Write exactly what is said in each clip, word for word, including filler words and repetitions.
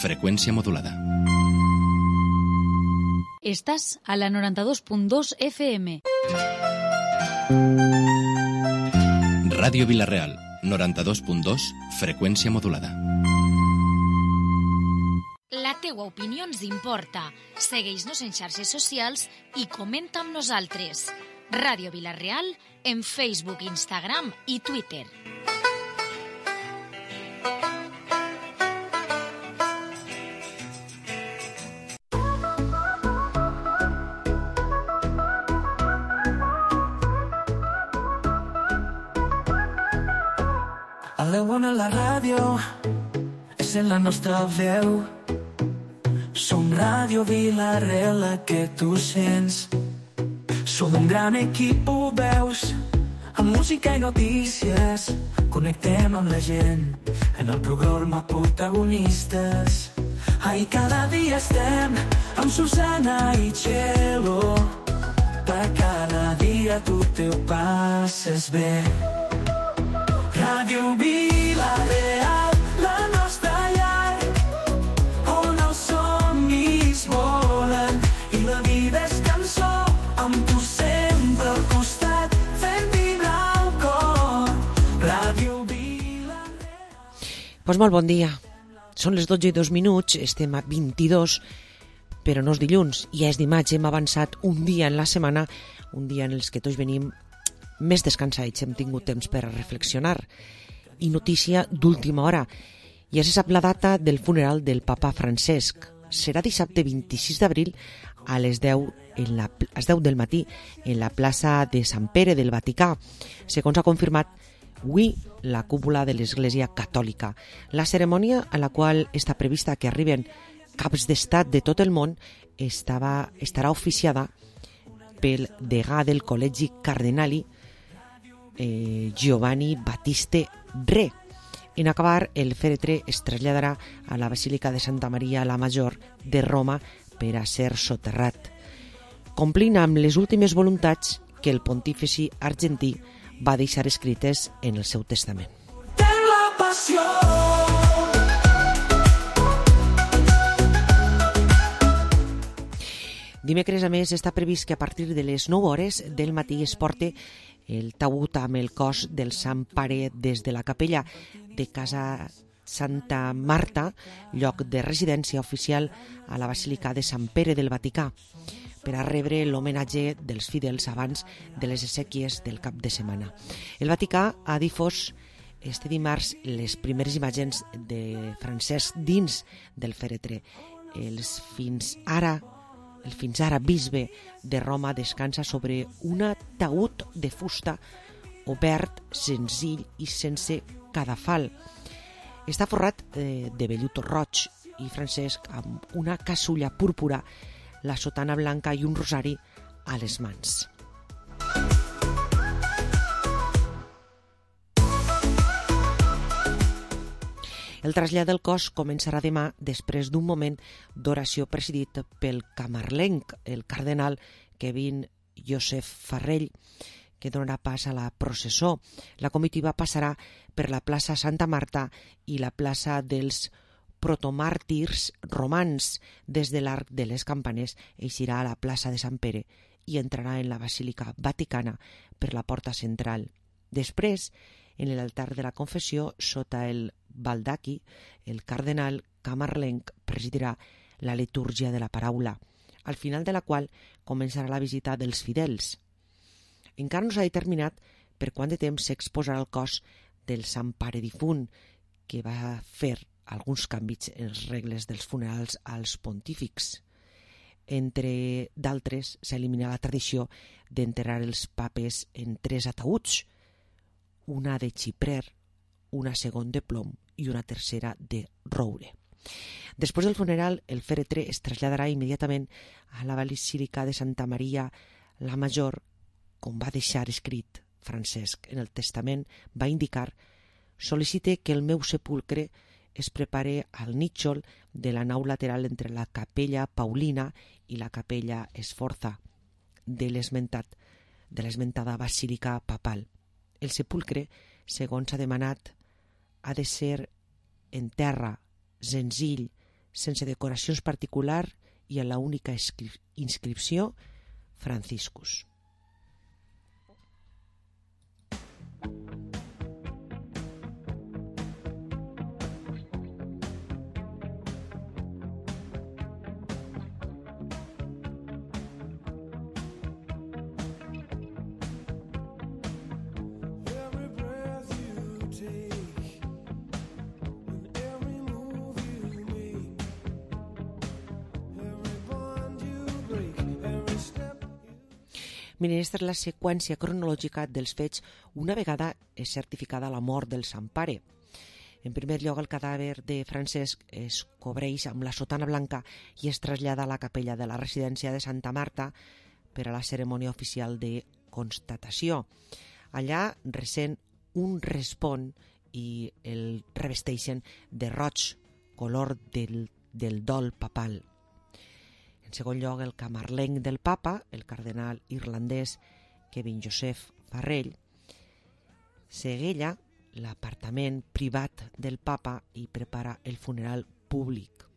freqüència modulada. Estàs a la noranta-dos punt dos F M. Ràdio Vila-real, noranta-dos punt dos, freqüència modulada. La teua opinió ens importa. Segueix-nos en xarxes socials i comenta amb nosaltres. Ràdio Vila-real en Facebook, Instagram i Twitter. A la bona la ràdio és en la nostra veu. Som Ràdio Vila-real, la que tu sents. Som un gran equip, ho veus, amb música i notícies. Connectem amb la gent en el programa Protagonistes. Ai, cada dia estem amb Susana i Txelo. Per cada dia tu te ho passes bé. Ràdio Vila-real, la nostra llar, on els somnis volen i la vida és cançó, amb tu sempre al costat, fent vibrar el cor. Ràdio Vila-real. Pues molt bon dia. Són les dotze i dos minuts, estem a vint-i-dos, però no és dilluns, ja és dimarts, hem avançat un dia en la setmana, un dia en els que tots venim més descansats, hem tingut temps per a reflexionar. I notícia d'última hora, ja se sap la data del funeral del papa Francesc. Serà dissabte vint-i-sis d'abril a les deu, en la, a les deu del matí en la plaça de Sant Pere del Vaticà, segons ha confirmat avui la cúpula de l'Església Catòlica. La cerimònia a la qual està prevista que arriben caps d'estat de tot el món estava, estarà oficiada pel degà del Col·legi Cardinali, Eh, Giovanni Battiste Re. En acabar, el fèretre es traslladarà a la Basílica de Santa Maria la Major de Roma per a ser soterrat, complint amb les últimes voluntats que el pontífici argentí va deixar escrites en el seu testament. Ten la passió. Dimecres, a més, està previst que a partir de les nou hores del matí es porte el taüt amb el cos del Sant Pare des de la capella de Casa Santa Marta, lloc de residència oficial a la Basílica de Sant Pere del Vaticà, per a rebre l'homenatge dels fidels abans de les exèquies del cap de setmana. El Vaticà ha difós este dimarts les primeres imatges de Francesc dins del fèretre. Els fins ara El fins ara bisbe de Roma descansa sobre un ataúd de fusta obert, senzill i sense cadafal. Està forrat eh, de vellut roig i Francesc amb una casulla púrpura, la sotana blanca i un rosari a les mans. El trasllat del cos començarà demà després d'un moment d'oració presidit pel camarlenc, el cardenal Kevin Josep Farrell, que donarà pas a la processó. La comitiva passarà per la plaça Santa Marta i la plaça dels protomàrtirs romans. Des de l'Arc de les Campanes eixirà a la plaça de Sant Pere i entrarà en la Basílica Vaticana per la porta central. Després, en l'altar de la confessió, sota el baldaqui, el cardenal camarlenc presidirà la litúrgia de la paraula, al final de la qual començarà la visita dels fidels. Encara no s'ha determinat per quant de temps s'exposarà el cos del Sant Pare difunt, que va fer alguns canvis en les regles dels funerals als pontífics. Entre d'altres, s'elimina la tradició d'enterrar els papes en tres ataüts, una de xiprer, una segon de plom i una tercera de roure. Després del funeral, el fèretre es traslladarà immediatament a la Basílica de Santa Maria la Major, com va deixar escrit Francesc en el testament, va indicar: sol·licite que el meu sepulcre es prepare al nítxol de la nau lateral entre la capella Paulina i la capella Esforza de l'esmentat, de l'esmentada basílica papal. El sepulcre, segons s'ha demanat, ha de ser en terra, senzill, sense decoracions particulars i a la única inscripció Franciscus. Miren, aquesta és la seqüència cronològica dels fets una vegada és certificada la mort del Sant Pare. En primer lloc, el cadàver de Francesc es cobreix amb la sotana blanca i es trasllada a la capella de la residència de Santa Marta per a la cerimònia oficial de constatació. Allà recent un respon i el revesteixen de roig, color del, del dol papal. En segon lloc, el camarlenc del papa, el cardenal irlandès Kevin Joseph Farrell, segella l'apartament privat del papa i prepara el funeral públic.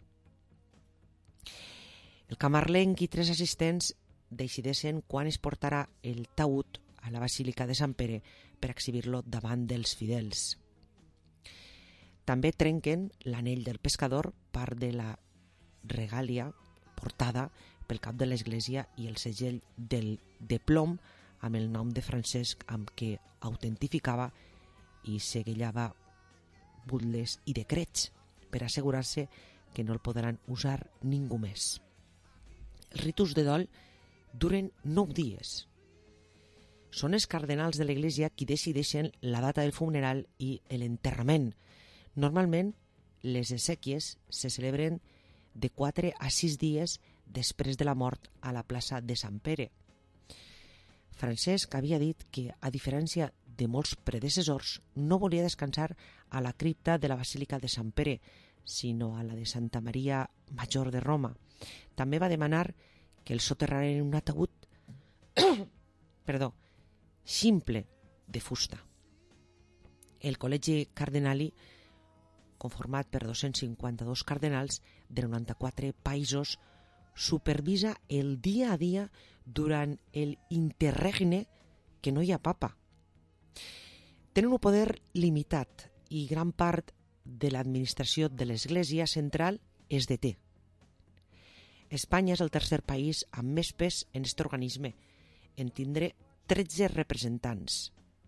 El camarlenc i tres assistents decideixen quan es portarà el taüt a la Basílica de Sant Pere per exhibir-lo davant dels fidels. També trenquen l'anell del pescador, part de la regàlia portada pel cap de l'església, i el segell del, de plom amb el nom de Francesc amb què autentificava i segellava butlles i decrets per assegurar-se que no el podran usar ningú més. Els ritus de dol duren nou dies. Són els cardenals de l'església qui decideixen la data del funeral i l'enterrament. Normalment, les exèquies se celebren de quatre a sis dies després de la mort a la plaça de Sant Pere. Francesc havia dit que, a diferència de molts predecessors, no volia descansar a la cripta de la Basílica de Sant Pere, sinó a la de Santa Maria Major de Roma. També va demanar que el soterraren en un ataúd perdó, simple de fusta. El col·legi cardenali, conformat per dos-cents cinquanta-dos cardenals de noranta-quatre països, supervisa el dia a dia durant el interregne que no hi ha papa. Tenen un poder limitat i gran part de l'administració de l'Església central es deté. Espanya és el tercer país amb més pes en aquest organisme, en tindre tretze representants.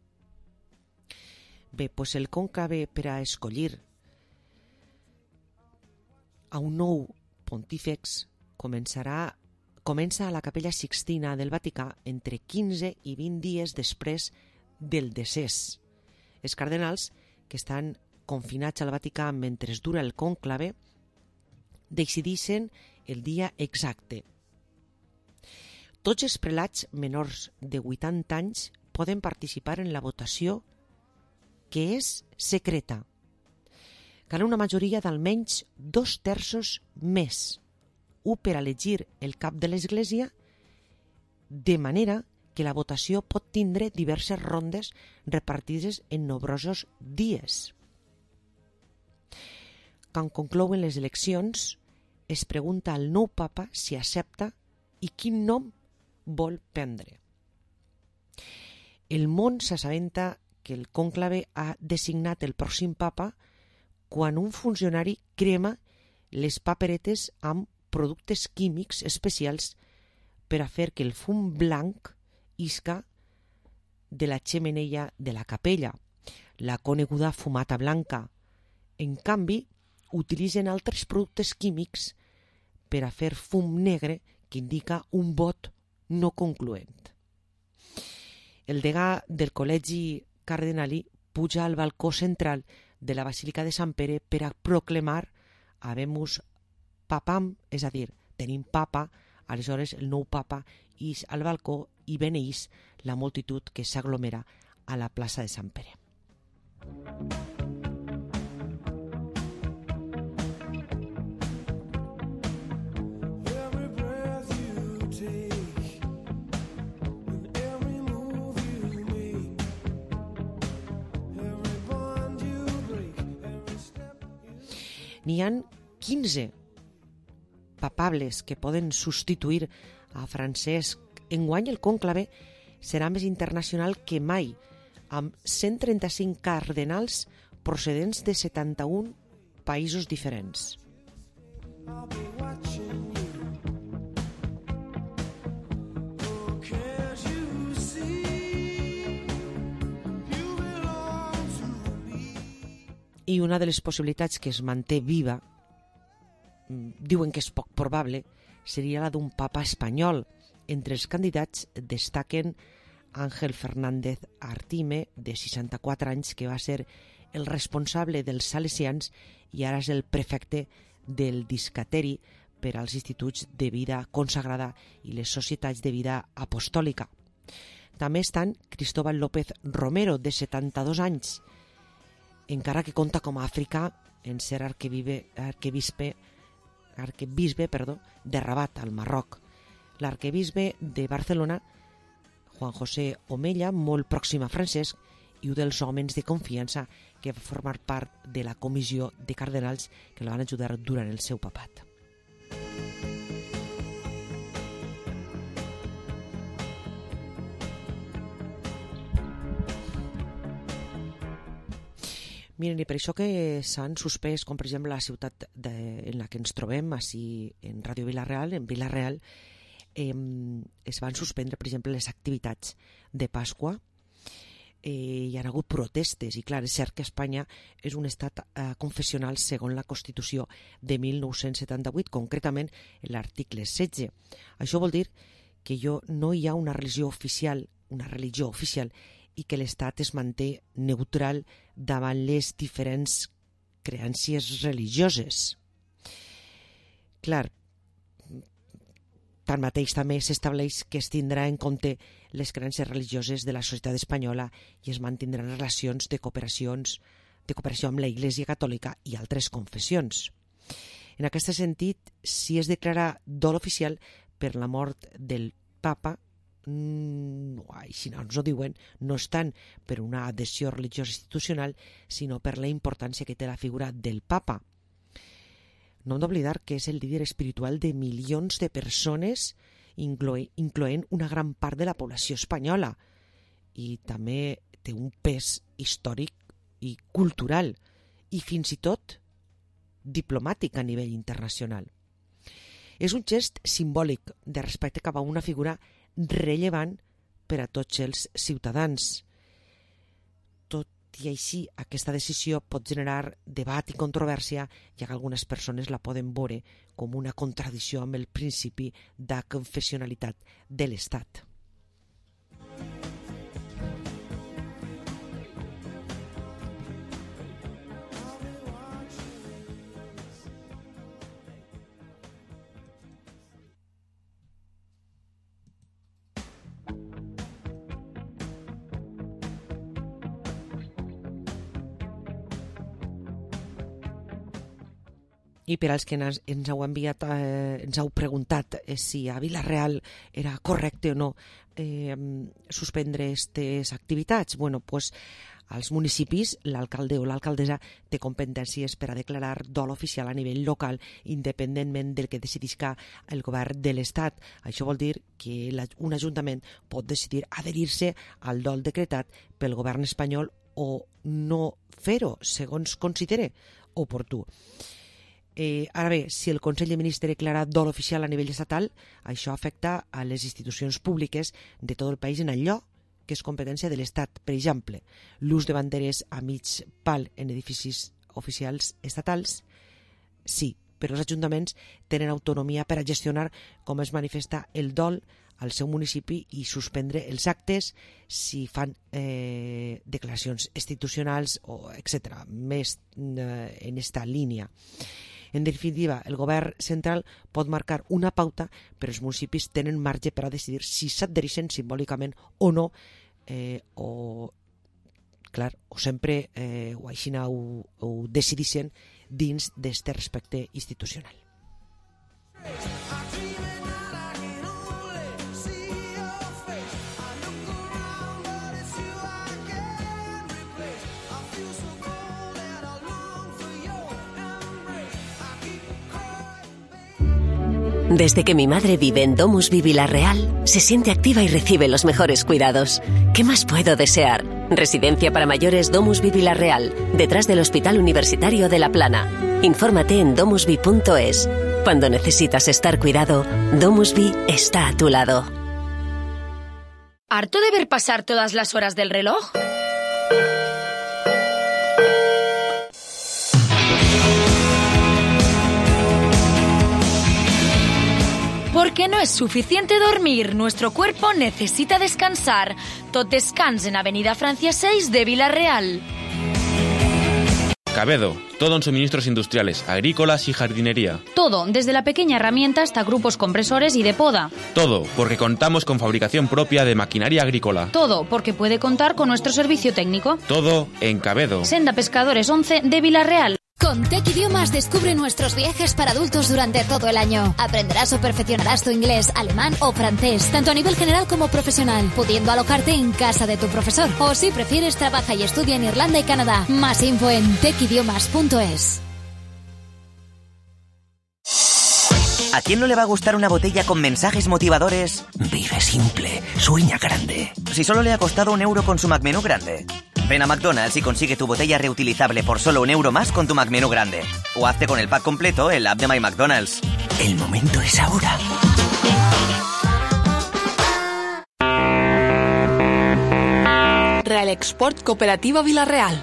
Bé, doncs el cònclave per a escollir a un nou pontífex començarà, comença a la Capella Sixtina del Vaticà entre quinze i vint dies després del decés. Els cardenals, que estan confinats al Vaticà mentre dura el cònclave, decideixen el dia exacte. Tots els prelats menors de vuitanta anys poden participar en la votació, que és secreta. Cal una majoria d'almenys dos terços més, un per elegir el cap de l'Església, de manera que la votació pot tindre diverses rondes repartides en nombrosos dies. Quan conclouen les eleccions, es pregunta al nou papa si accepta i quin nom vol prendre. El món s'assabenta que el cònclave ha designat el pròxim papa quan un funcionari crema les paperetes amb productes químics especials per a fer que el fum blanc isca de la xemeneia de la capella, la coneguda fumata blanca. En canvi, utilitzen altres productes químics per a fer fum negre que indica un vot no concloent. El degà del col·legi cardenali puja al balcó central de la Basílica de Sant Pere per a proclamar habemus papam, és a dir, tenim papa. Aleshores el nou papa ix al balcó i beneeix la multitud que s'aglomera a la plaça de Sant Pere. N'hi ha quinze papables que poden substituir a Francesc. Enguany el conclave serà més internacional que mai, amb cent trenta-cinc cardenals procedents de setanta-un països diferents. I una de les possibilitats que es manté viva, diuen que és poc probable, seria la d'un papa espanyol. Entre els candidats destaquen Ángel Fernández Artime, de seixanta-quatre anys, que va ser el responsable dels salesians i ara és el prefecte del discateri per als instituts de vida consagrada i les societats de vida apostòlica. També estan Cristóbal López Romero, de setanta-dos anys, encara que compta com a africà en ser arquebisbe, arquebisbe, arquebisbe perdó, de Rabat, al Marroc. L'arquebisbe de Barcelona, Juan José Omella, molt pròxim a Francesc, i un dels homes de confiança que va formar part de la comissió de cardenals que el van ajudar durant el seu papat. Miren, i per això que s'han suspès, com per exemple la ciutat de, en la que ens trobem, així en Ràdio Vila-real, en Vila-real, eh, es van suspendre, per exemple, les activitats de Pasqua. Eh, hi ha hagut protestes, i clar, és cert que Espanya és un estat eh, confessional segons la Constitució de mil nou-cents setanta-vuit, concretament l'article setze. Això vol dir que jo, no hi ha una religió oficial, una religió oficial, i que l'Estat es manté neutral davant les diferents creences religioses. Clar, tanmateix també s'estableix que es tindrà en compte les creences religioses de la societat espanyola i es mantindran relacions de cooperacions de cooperació amb la Iglésia Catòlica i altres confessions. En aquest sentit, si es declara dol oficial per la mort del papa, no, si no ens ho diuen, no és tant per una adhesió religiosa institucional, sinó per la importància que té la figura del papa. No hem d'oblidar que és el líder espiritual de milions de persones, incloent una gran part de la població espanyola, i també té un pes històric i cultural, i fins i tot diplomàtic a nivell internacional. És un gest simbòlic de respecte cap a una figura rellevant per a tots els ciutadans. Tot i així, aquesta decisió pot generar debat i controvèrsia, ja que algunes persones la poden veure com una contradicció amb el principi de confessionalitat de l'Estat. I per als que ens heu enviat, eh, ens heu preguntat eh, si a Vila-real era correcte o no eh, suspendre aquestes activitats, bueno, pues, als municipis l'alcalde o l'alcaldessa té competències per a declarar dol oficial a nivell local independentment del que decidisca el govern de l'Estat. Això vol dir que un ajuntament pot decidir adherir-se al dol decretat pel govern espanyol o no fer-ho, segons considere oportú. Eh, ara bé, si el Consell de Ministres declara dol oficial a nivell estatal, això afecta a les institucions públiques de tot el país en allò que és competència de l'Estat. Per exemple, l'ús de banderes a mig pal en edificis oficials estatals, sí, però els ajuntaments tenen autonomia per a gestionar com es manifesta el dol al seu municipi i suspendre els actes si fan eh, declaracions institucionals o etcètera, més eh, en esta línia. En definitiva, el govern central pot marcar una pauta, però els municipis tenen marge per a decidir si s'adhereixen simbòlicament o no, eh, o, clar, o sempre eh, o així ho, ho decideixen dins d'este respecte institucional. Desde que mi madre vive en DomusVi Vila-real, se siente activa y recibe los mejores cuidados. ¿Qué más puedo desear? Residencia para mayores DomusVi Vila-real, detrás del Hospital Universitario de La Plana. Infórmate en domusvi punto es. Cuando necesitas estar cuidado, DomusVi está a tu lado. ¿Harto de ver pasar todas las horas del reloj? Porque no es suficiente dormir, nuestro cuerpo necesita descansar. Tot descans en Avenida Francia seis de Vila-real. Cabedo, todo en suministros industriales, agrícolas y jardinería. Todo, desde la pequeña herramienta hasta grupos compresores y de poda. Todo, porque contamos con fabricación propia de maquinaria agrícola. Todo, porque puede contar con nuestro servicio técnico. Todo en Cabedo. Senda Pescadores once de Vila-real. Con Tech Idiomas descubre nuestros viajes para adultos durante todo el año. Aprenderás o perfeccionarás tu inglés, alemán o francés, tanto a nivel general como profesional, pudiendo alojarte en casa de tu profesor. O si prefieres, trabaja y estudia en Irlanda y Canadá. Más info en tech idiomas punto es. ¿A quién no le va a gustar una botella con mensajes motivadores? Vive simple, sueña grande. Si solo le ha costado un euro con su McMenú grande. Ven a McDonald's y consigue tu botella reutilizable por solo un euro más con tu McMenú grande. O hazte con el pack completo en la app de My McDonald's. El momento es ahora. Real Export Cooperativa Vila-real.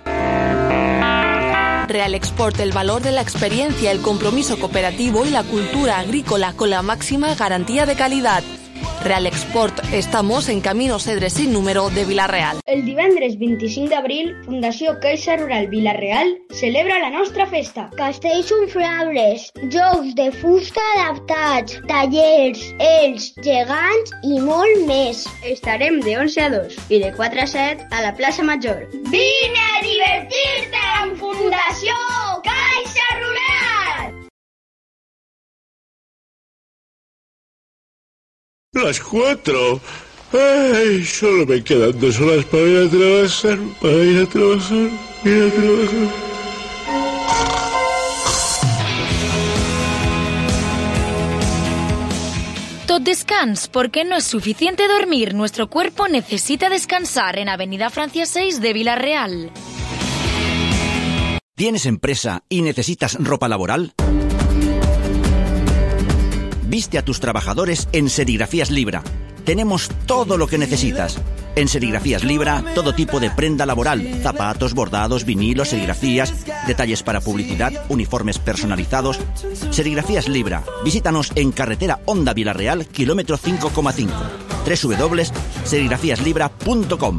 Real Export, el valor de la experiencia, el compromiso cooperativo y la cultura agrícola con la máxima garantía de calidad. Real Export, estamos en Camino Cedre sin número de Vila-real. El divendres vint-i-cinc d'abril, Fundació Caixa Rural Vila-real celebra la nostra festa. Castells inflables, jocs de fusta adaptats, tallers, ells, gegants i molt més. Estarem de onze a dos i de quatre a set a la plaça Major. Vine a divertir-te amb Fundació Caixa Rural! Las cuatro. Ay, solo me quedan dos horas para ir a trabajar, para ir a trabajar, ir a trabajar. Tot descans, porque no es suficiente dormir, nuestro cuerpo necesita descansar en Avenida Francia seis de Vila-real. ¿Tienes empresa y necesitas ropa laboral? Viste a tus trabajadores en Serigrafías Libra. Tenemos todo lo que necesitas. En Serigrafías Libra, todo tipo de prenda laboral, zapatos, bordados, vinilos, serigrafías, detalles para publicidad, uniformes personalizados. Serigrafías Libra. Visítanos en carretera Honda Vila-real, kilómetro cinco coma cinco. doble u doble u doble u punt serigrafías libra punt com.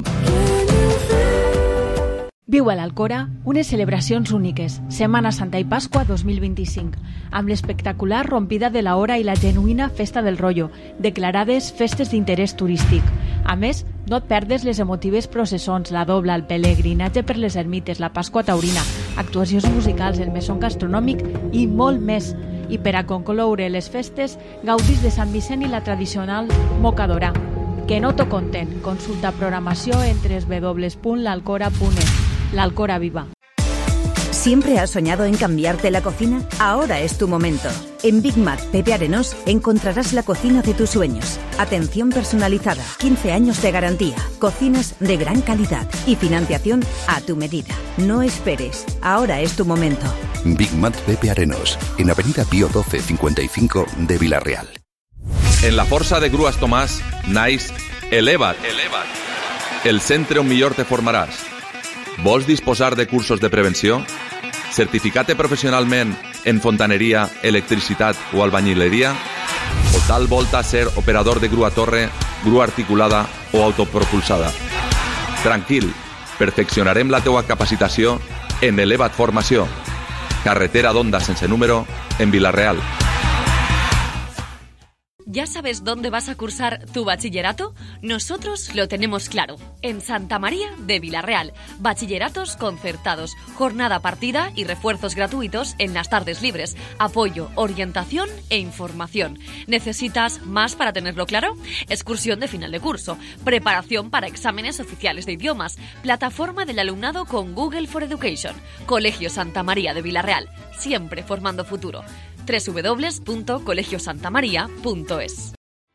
Viu a l'Alcora unes celebracions úniques, Setmana Santa i Pasqua dos mil vint-i-cinc, amb l'espectacular rompida de la hora i la genuïna Festa del Rollo, declarades festes d'interès turístic. A més, no et perdes les emotives processons, la dobla, el pelegrinatge per les ermites, la Pasqua taurina, actuacions musicals, el mesón gastronòmic i molt més. I per a concloure les festes, gaudis de Sant Vicent i la tradicional mocadora. Que no t'ho conten. Consulta programació en doble u doble u doble u punt l'alcora punt es. La Alcora Viva. ¿Siempre has soñado en cambiarte la cocina? Ahora es tu momento. En Big Mac Pepe Arenós encontrarás la cocina de tus sueños. Atención personalizada, quince años de garantía, cocinas de gran calidad y financiación a tu medida. No esperes, ahora es tu momento. Big Mac Pepe Arenós, en Avenida Pío doce cincuenta y cinco de Vila-real. En la Força de Grues Tomàs, naix Eleva't. Eleva't. El centre on millor te formaràs. Vols disposar de cursos de prevenció? Certificat-te professionalment en fontaneria, electricitat o albañileria? O tal volta ser operador de grua torre, grua articulada o autopropulsada? Tranquil, perfeccionarem la teua capacitació en Eleva't Formació. Carretera d'Onda sense número en Vila-real. ¿Ya sabes dónde vas a cursar tu bachillerato? Nosotros lo tenemos claro. En Santa María de Vila-real. Bachilleratos concertados, jornada partida y refuerzos gratuitos en las tardes libres. Apoyo, orientación e información. ¿Necesitas más para tenerlo claro? Excursión de final de curso. Preparación para exámenes oficiales de idiomas. Plataforma del alumnado con Google for Education. Colegio Santa María de Vila-real. Siempre formando futuro. doble u doble u doble u punto colegio santa maría punto es.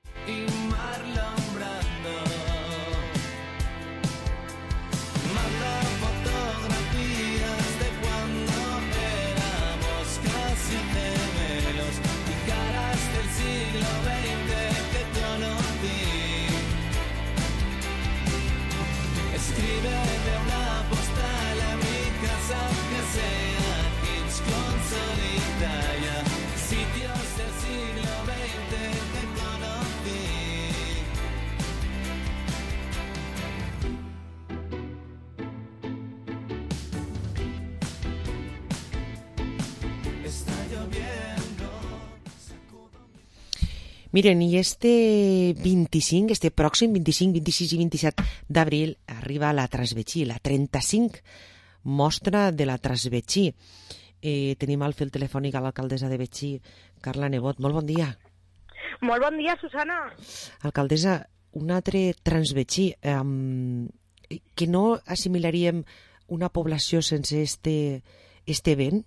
Miren, i este vint-i-cinc, este pròxim vint-i-cinc, vint-i-sis i vint-i-set d'abril arriba la Trasbetxí, la trenta-cinc mostra de la Trasbetxí. Eh, tenim al fil telefònic a l'alcaldessa de Betxí, Carla Nebot. Molt bon dia. Molt bon dia, Susana. Alcaldessa, un altre Transbetxí. Eh, que no assimilaríem una població sense este, este event?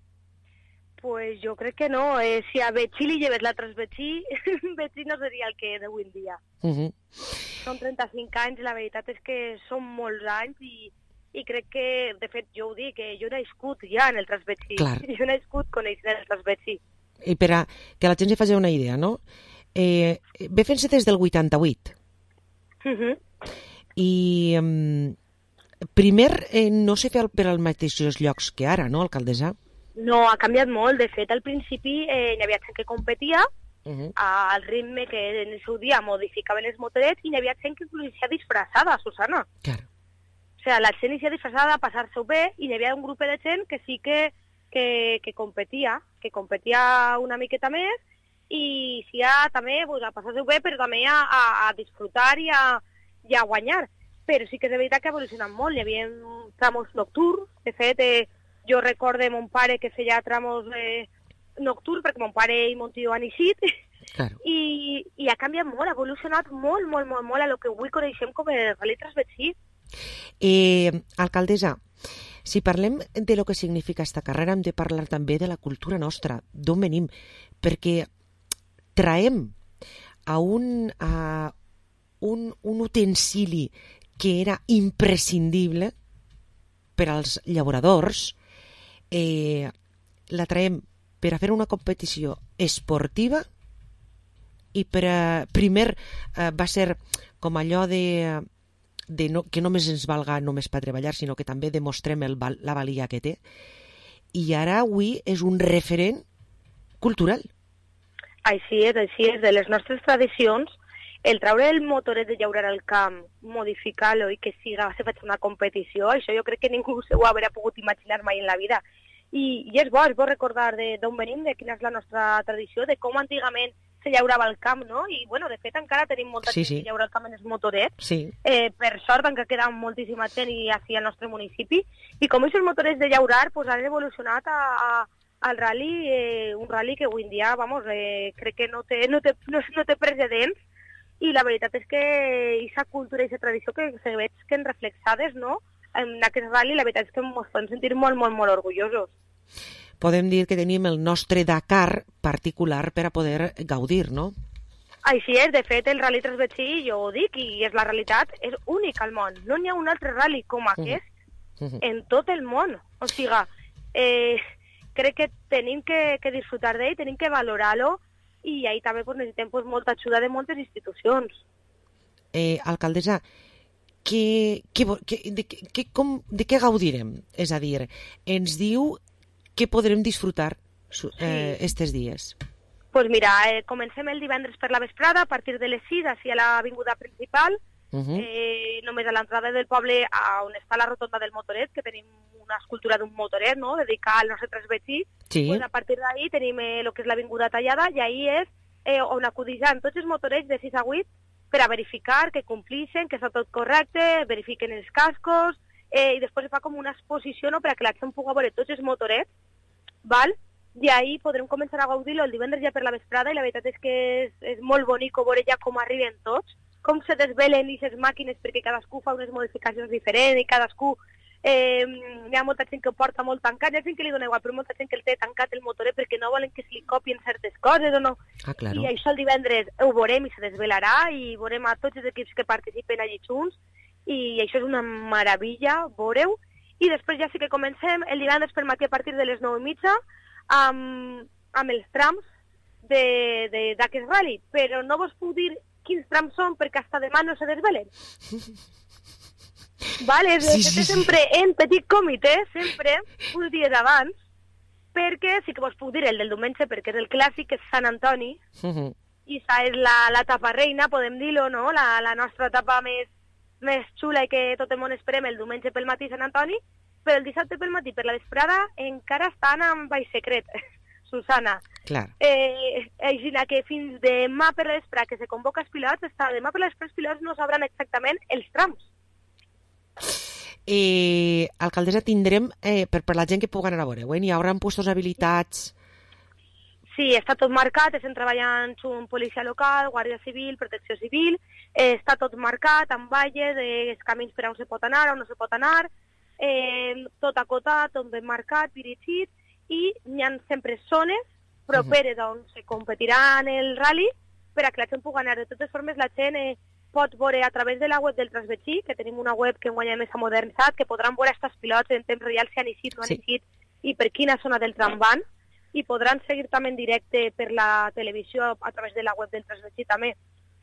Pues jo crec que no. Eh, si a Betxí li lleves la Transbetxí, Betxí no seria el que és avui en dia. Uh -huh. Són trenta-cinc anys, la veritat és que són molts anys i, i crec que, de fet, jo ho dic, que jo he nascut ja en el Transbetxí. Clar. Jo he nascut coneixent el Transbetxí. I per a que la gent se faci una idea, no? Eh, ve fent-se des del vuitanta-vuit. Uh -huh. I um, primer eh, no se feia per als mateixos llocs que ara, no, alcaldessa? No, ha canviat molt. De fet, al principi eh, hi havia gent que competia uh -huh. al ritme que en el seu dia modificaven els motorets i hi havia gent que inclús s'ha disfressada, Susana. Claro. O sigui, la gent s'ha disfressada a passar-se-ho bé i hi havia un grup de gent que sí que, que, que competia, que competia una miqueta més i sí a, també pues, a passar-se-ho bé, però també a, a, a disfrutar i a, i a guanyar. Però sí que és de veritat que ha evolucionat molt. Hi havia tramos nocturns, de fet... Eh, jo recordo mon pare que feia tramos eh, nocturns, perquè mon pare i mon tio han eixit, claro. I, i ha canviat molt, ha evolucionat molt, molt, molt, molt a lo que avui coneixem com el Rally Transbetxí. Eh, alcaldessa, si parlem de lo que significa esta carrera, hem de parlar també de la cultura nostra, d'on venim, perquè traem a un, a un, un utensili que era imprescindible per als llauradors. Eh, la traiem per a fer una competició esportiva i per a, primer eh, va ser com allò de, de no, que només ens valga només per treballar, sinó que també demostrem el, la valia que té, i ara avui és un referent cultural. Així és, així és, de les nostres tradicions, el treure el motoret de llaurar al camp, modificar-lo i que siga, se faci una competició, això jo crec que ningú s'ho hauria pogut imaginar mai en la vida. I, i és bo, és bo recordar d'on venim, de quina és la nostra tradició, de com antigament se llaurava al camp, no? I, bueno, de fet, encara tenim molta sí, gent sí. que llaura al camp en els motorets. Sí. Eh, per sort, encara queda moltíssima gent i així al nostre municipi. I com aquests motorets de llaurar pues, han evolucionat a, a, al rally, eh, un rally que avui en dia, vamos, eh, crec que no té, no té, no, no té precedents. I la veritat és que aquesta cultura i aquesta tradició que se veig que en reflexades, no?, en aquest rally, la veritat és que ens podem sentir molt, molt, molt orgullosos. Podem dir que tenim el nostre Dakar particular per a poder gaudir, no? Així és, de fet, el Rally Transbetxí, jo ho dic, i és la realitat, és únic al món. No n'hi ha un altre rally com aquest uh -huh. en tot el món. O sigui, eh, crec que tenim que, que disfrutar d'ell, tenim que valorar-lo, i ahí també pues, necessitem pues, molta ajuda de moltes institucions. Eh, alcaldessa, que, que, que, de, que, com, de què gaudirem? És a dir, ens diu que podrem disfrutar eh, sí. estes dies. Pues mira, eh, comencem el divendres per la vesprada, a partir de les sis, així a l'avinguda principal, uh -huh. eh, només a l'entrada del poble, a on està la rotonda del motoret, que tenim una escultura d'un motoret, no?, dedicat al nostre Transbetxí. Sí. Pues a partir d'ahí tenim el eh, que és l'avinguda tallada, i ahí és eh, on acudiran tots els motorets de sis a vuit per a verificar que complixen, que està tot correcte, verifiquen els cascos, eh, i després es fa com una exposició, no?, per a que la gent pugui veure tots els motorets, val? I ahí podrem començar a gaudir-lo el divendres ja per la vesprada, i la veritat és que és, és molt bonic veure ja com arriben tots, com se desvelen aquestes màquines, perquè cadascú fa unes modificacions diferents i cadascú Eh, hi ha molta gent que ho porta molt tancat, hi ha gent que li dona igual, però molta gent que el té tancat el motoret perquè no volen que se li copien certes coses o no. Ah, claro. I això el divendres ho veurem i se desvelarà i veurem a tots els equips que participen allí junts i això és una meravella, veureu. I després ja sí que comencem el divendres per matí a partir de les nou i mitja amb, amb els trams d'aquest rally, però no vos puc dir quins trams són perquè fins demà no se desvelen. Vale, sí, sí, sí. Sempre en petit comitè, sempre, uns dies abans, perquè sí que vos puc dir el del diumenge, perquè és el clàssic, que és Sant Antoni, uh-huh. I esa és la, la etapa reina, podem dir-ho, no? La, la nostra etapa més, més xula i que tot el món esperem el diumenge pel matí Sant Antoni, però el dissabte pel matí per la vesprada encara estan en baix secret, Susana. Clar. Eh, així que fins demà per la vesprada que se convoca els pilots, està demà per la vesprada els pilots no sabran exactament els trams. Eh, alcaldessa, tindrem, eh, per, per la gent que pugui anar a veure, eh? Hi haurà puestos habilitats? Sí, està tot marcat, estem treballant amb policia local, guàrdia civil, protecció civil, eh, està tot marcat amb valles, eh, els camins per on se pot anar, on no se pot anar, eh, tot acotat, tot ben marcat, dirigit, i hi ha sempre zones properes uh-huh. on se competirà en el rally per a que la gent pugui anar. De totes formes, la gent eh, pot veure a través de la web del Transvetxí, que tenim una web que enguany més modernitzat, que podran veure aquests pilots en temps real si han eixit o han eixit sí. I per quina zona del tram van, i podran seguir també en directe per la televisió a través de la web del Transvetxí també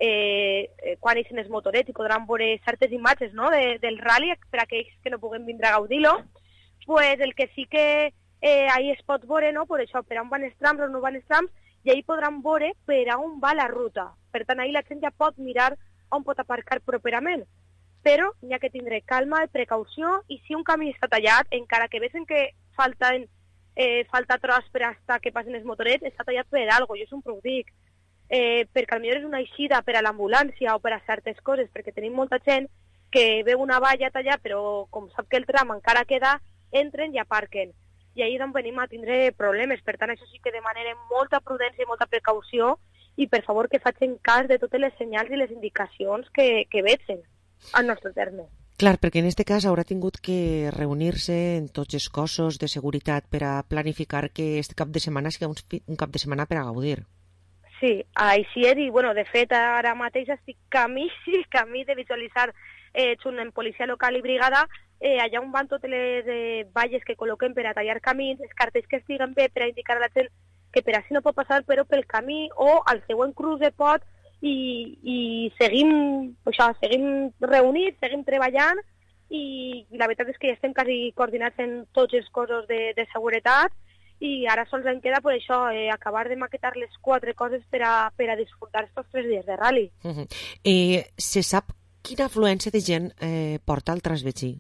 eh, quan eixen els motorets i podran veure certes imatges no, de, del rally per a aquells que no puguem vindre a gaudir-lo. Pues el que sí que eh, ahí es pot veure, no, per això, per on van els trams o no van els trams, i ahí podran veure per a on va la ruta. Per tant, ahí la gent ja pot mirar on pot aparcar properament. Però hi ha que tindre calma i precaució, i si un camí està tallat, encara que vegen que falten, eh, falta tros per estar que passen els motorets, està tallat per alguna cosa, jo sempre ho dic. Eh, perquè potser és una eixida per a l'ambulància o per a certes coses, perquè tenim molta gent que veu una valla tallar, però com sap que el tram encara queda, entren i aparquen. I ahir doncs venim a tindre problemes. Per tant, això sí que demanem molta prudència i molta precaució i, per favor, que facin cas de totes les senyals i les indicacions que, que vegen al nostre terme. Clar, perquè en aquest cas haurà tingut que reunir-se en tots els cossos de seguretat per a planificar que aquest cap de setmana sigui un, un cap de setmana per a gaudir. Sí, així és, i bueno, de fet ara mateix estic camí, sí, camí de visualitzar eh, junt en policia local i brigada eh, allà on van totes les eh, valles que col·loquen per a tallar camins, els cartells que estiguen bé per a indicar a la gent que per així no pot passar però pel camí o al següent cruce pot i, i seguim, això, seguim reunits, seguim treballant i la veritat és que ja estem quasi coordinats en tots els cossos de, de seguretat i ara sols em queda per això, eh, acabar de maquetar les quatre coses per a, per a disfrutar aquests tres dies de rally. Uh-huh. eh, se sap quina afluència de gent eh, porta el Transvetxí?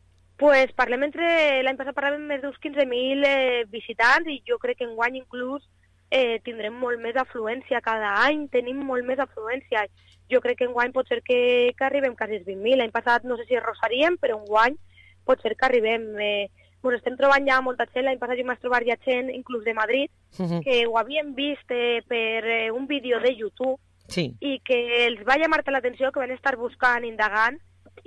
Pues parlem entre, l'any passat parlàvem més d'uns quinze mil eh, visitants i jo crec que enguany inclús eh, tindrem molt més afluència. Cada any tenim molt més afluència. Jo crec que enguany pot ser que, que arribem quasi als vint mil. L'any passat no sé si rosaríem, però enguany pot ser que arribem... Eh, Bueno, estem trobant ja molta gent, l'any passat jo m'haig trobat ja gent, inclús de Madrid, uh-huh. que ho havien vist eh, per eh, un vídeo de YouTube sí. i que els va llamar l'atenció, que van estar buscant, indagant,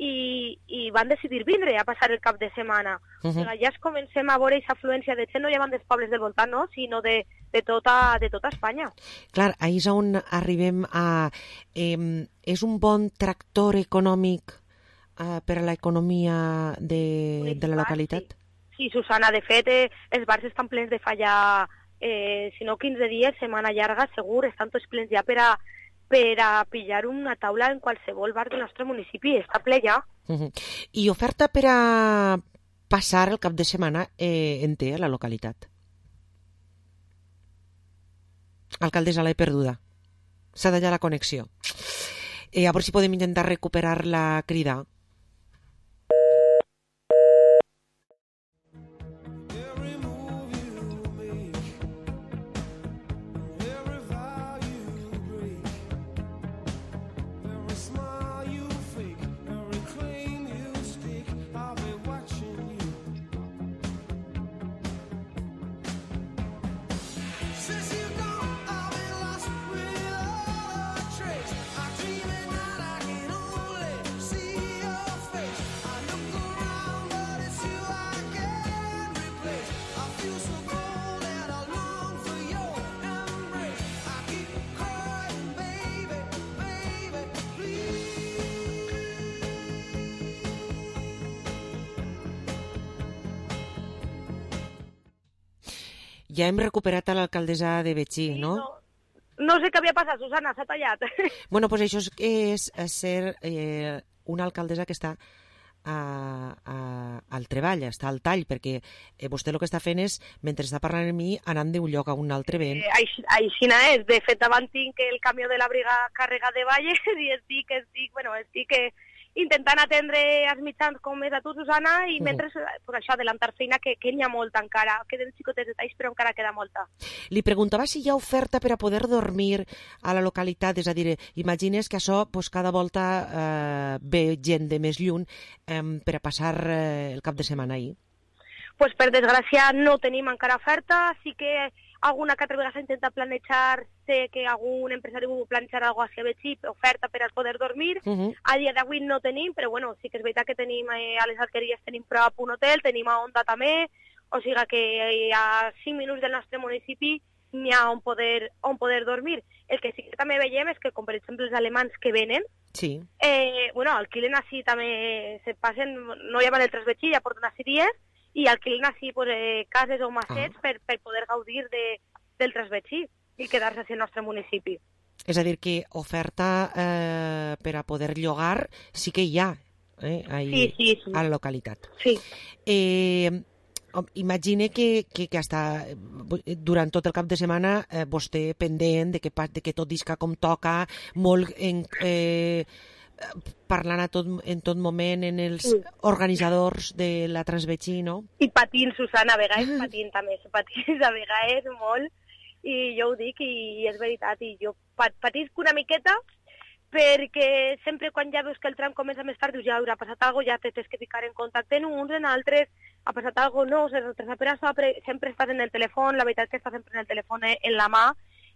i, i van decidir vindre a passar el cap de setmana. Uh-huh. O sigui, ja es comencem a veure aquesta afluència de gent, no ja van dels pobles del voltant, no? sinó de, de, tota, de tota Espanya. Clar, ahir és on arribem a... Eh, és un bon tractor econòmic eh, per a l'economia de, de la localitat? Sí. Sí, Susana, de fet, eh, els bars estan plens de fa ja, eh, si no quinze dies, setmana llarga, segur, estan tots plens ja per a, per a pillar una taula en qualsevol bar del nostre municipi, està ple ja. Uh-huh. I oferta per a passar el cap de setmana eh, en té a la localitat? Alcaldessa, l'he perduda. S'ha d'allà la connexió. Eh, a veure si podem intentar recuperar la crida. See Ja hem recuperat a l'alcaldessa de Betxí, sí, no? no? No sé què havia passat, Susana, s'ha tallat. Bueno, doncs això és, és, és ser eh, una alcaldessa que està a, a, al treball, està al tall, perquè eh, vostè el que està fent és, mentre està parlant amb mi, anant d'un lloc a un altre vent. Eh, així, aixina és. De fet, davant tinc el camió de la briga càrrega de Valles i estic, estic, bueno, estic eh, intentant atendre els mitjans com és a tu, Susana, i mentre, pues això, adelantar feina, que, que n'hi ha molta encara. Queden xicotets detalls, però encara queda molta. Li preguntava si hi ha oferta per a poder dormir a la localitat, és a dir, imagines que això pues, cada volta eh, ve gent de més lluny eh, per a passar eh, el cap de setmana ahir. Pues per desgràcia no tenim encara oferta, sí que alguna que altra vegada s'intenta planejar, sé que algun empresari vol planejar alguna cosa a Betxí, oferta per a poder dormir. Uh -huh. A dia d'avui no tenim, però bueno, sí que és veritat que tenim eh, a les alqueries, tenim prop un hotel, tenim a Onda també, o sigui que eh, a cinc minuts del nostre municipi n'hi ha on poder, on poder dormir. El que sí que també veiem és que, com per exemple els alemans que venen, sí. eh, bueno, alquilen així també, se passen, no llaman el Trasbetxí, ja porten així dies, i alquilen així pues, eh, cases o massets ah. per, per poder gaudir de, del Trasbetxí i quedar-se així al nostre municipi. És a dir, que oferta eh, per a poder llogar sí que hi ha eh, ahí, sí, sí, sí. a la localitat. Sí. Eh, imagine que, que, que hasta durant tot el cap de setmana eh, vostè pendent de que, de que tot isca com toca, molt en... Eh, parlant a tot, en tot moment en els sí. organitzadors de la Transbetxí, no? I patint, Susana, a vegades patint també, patint a vegades molt, i jo ho dic i és veritat, i jo patisc una miqueta perquè sempre quan ja veus que el tram comença més tard, dius ja haurà passat alguna cosa, ja t'has que ficar en contacte en uns, en altres, ha passat alguna cosa, no, se retrasa per això, sempre estàs en el telèfon, la veritat és que estàs sempre en el telèfon en la mà,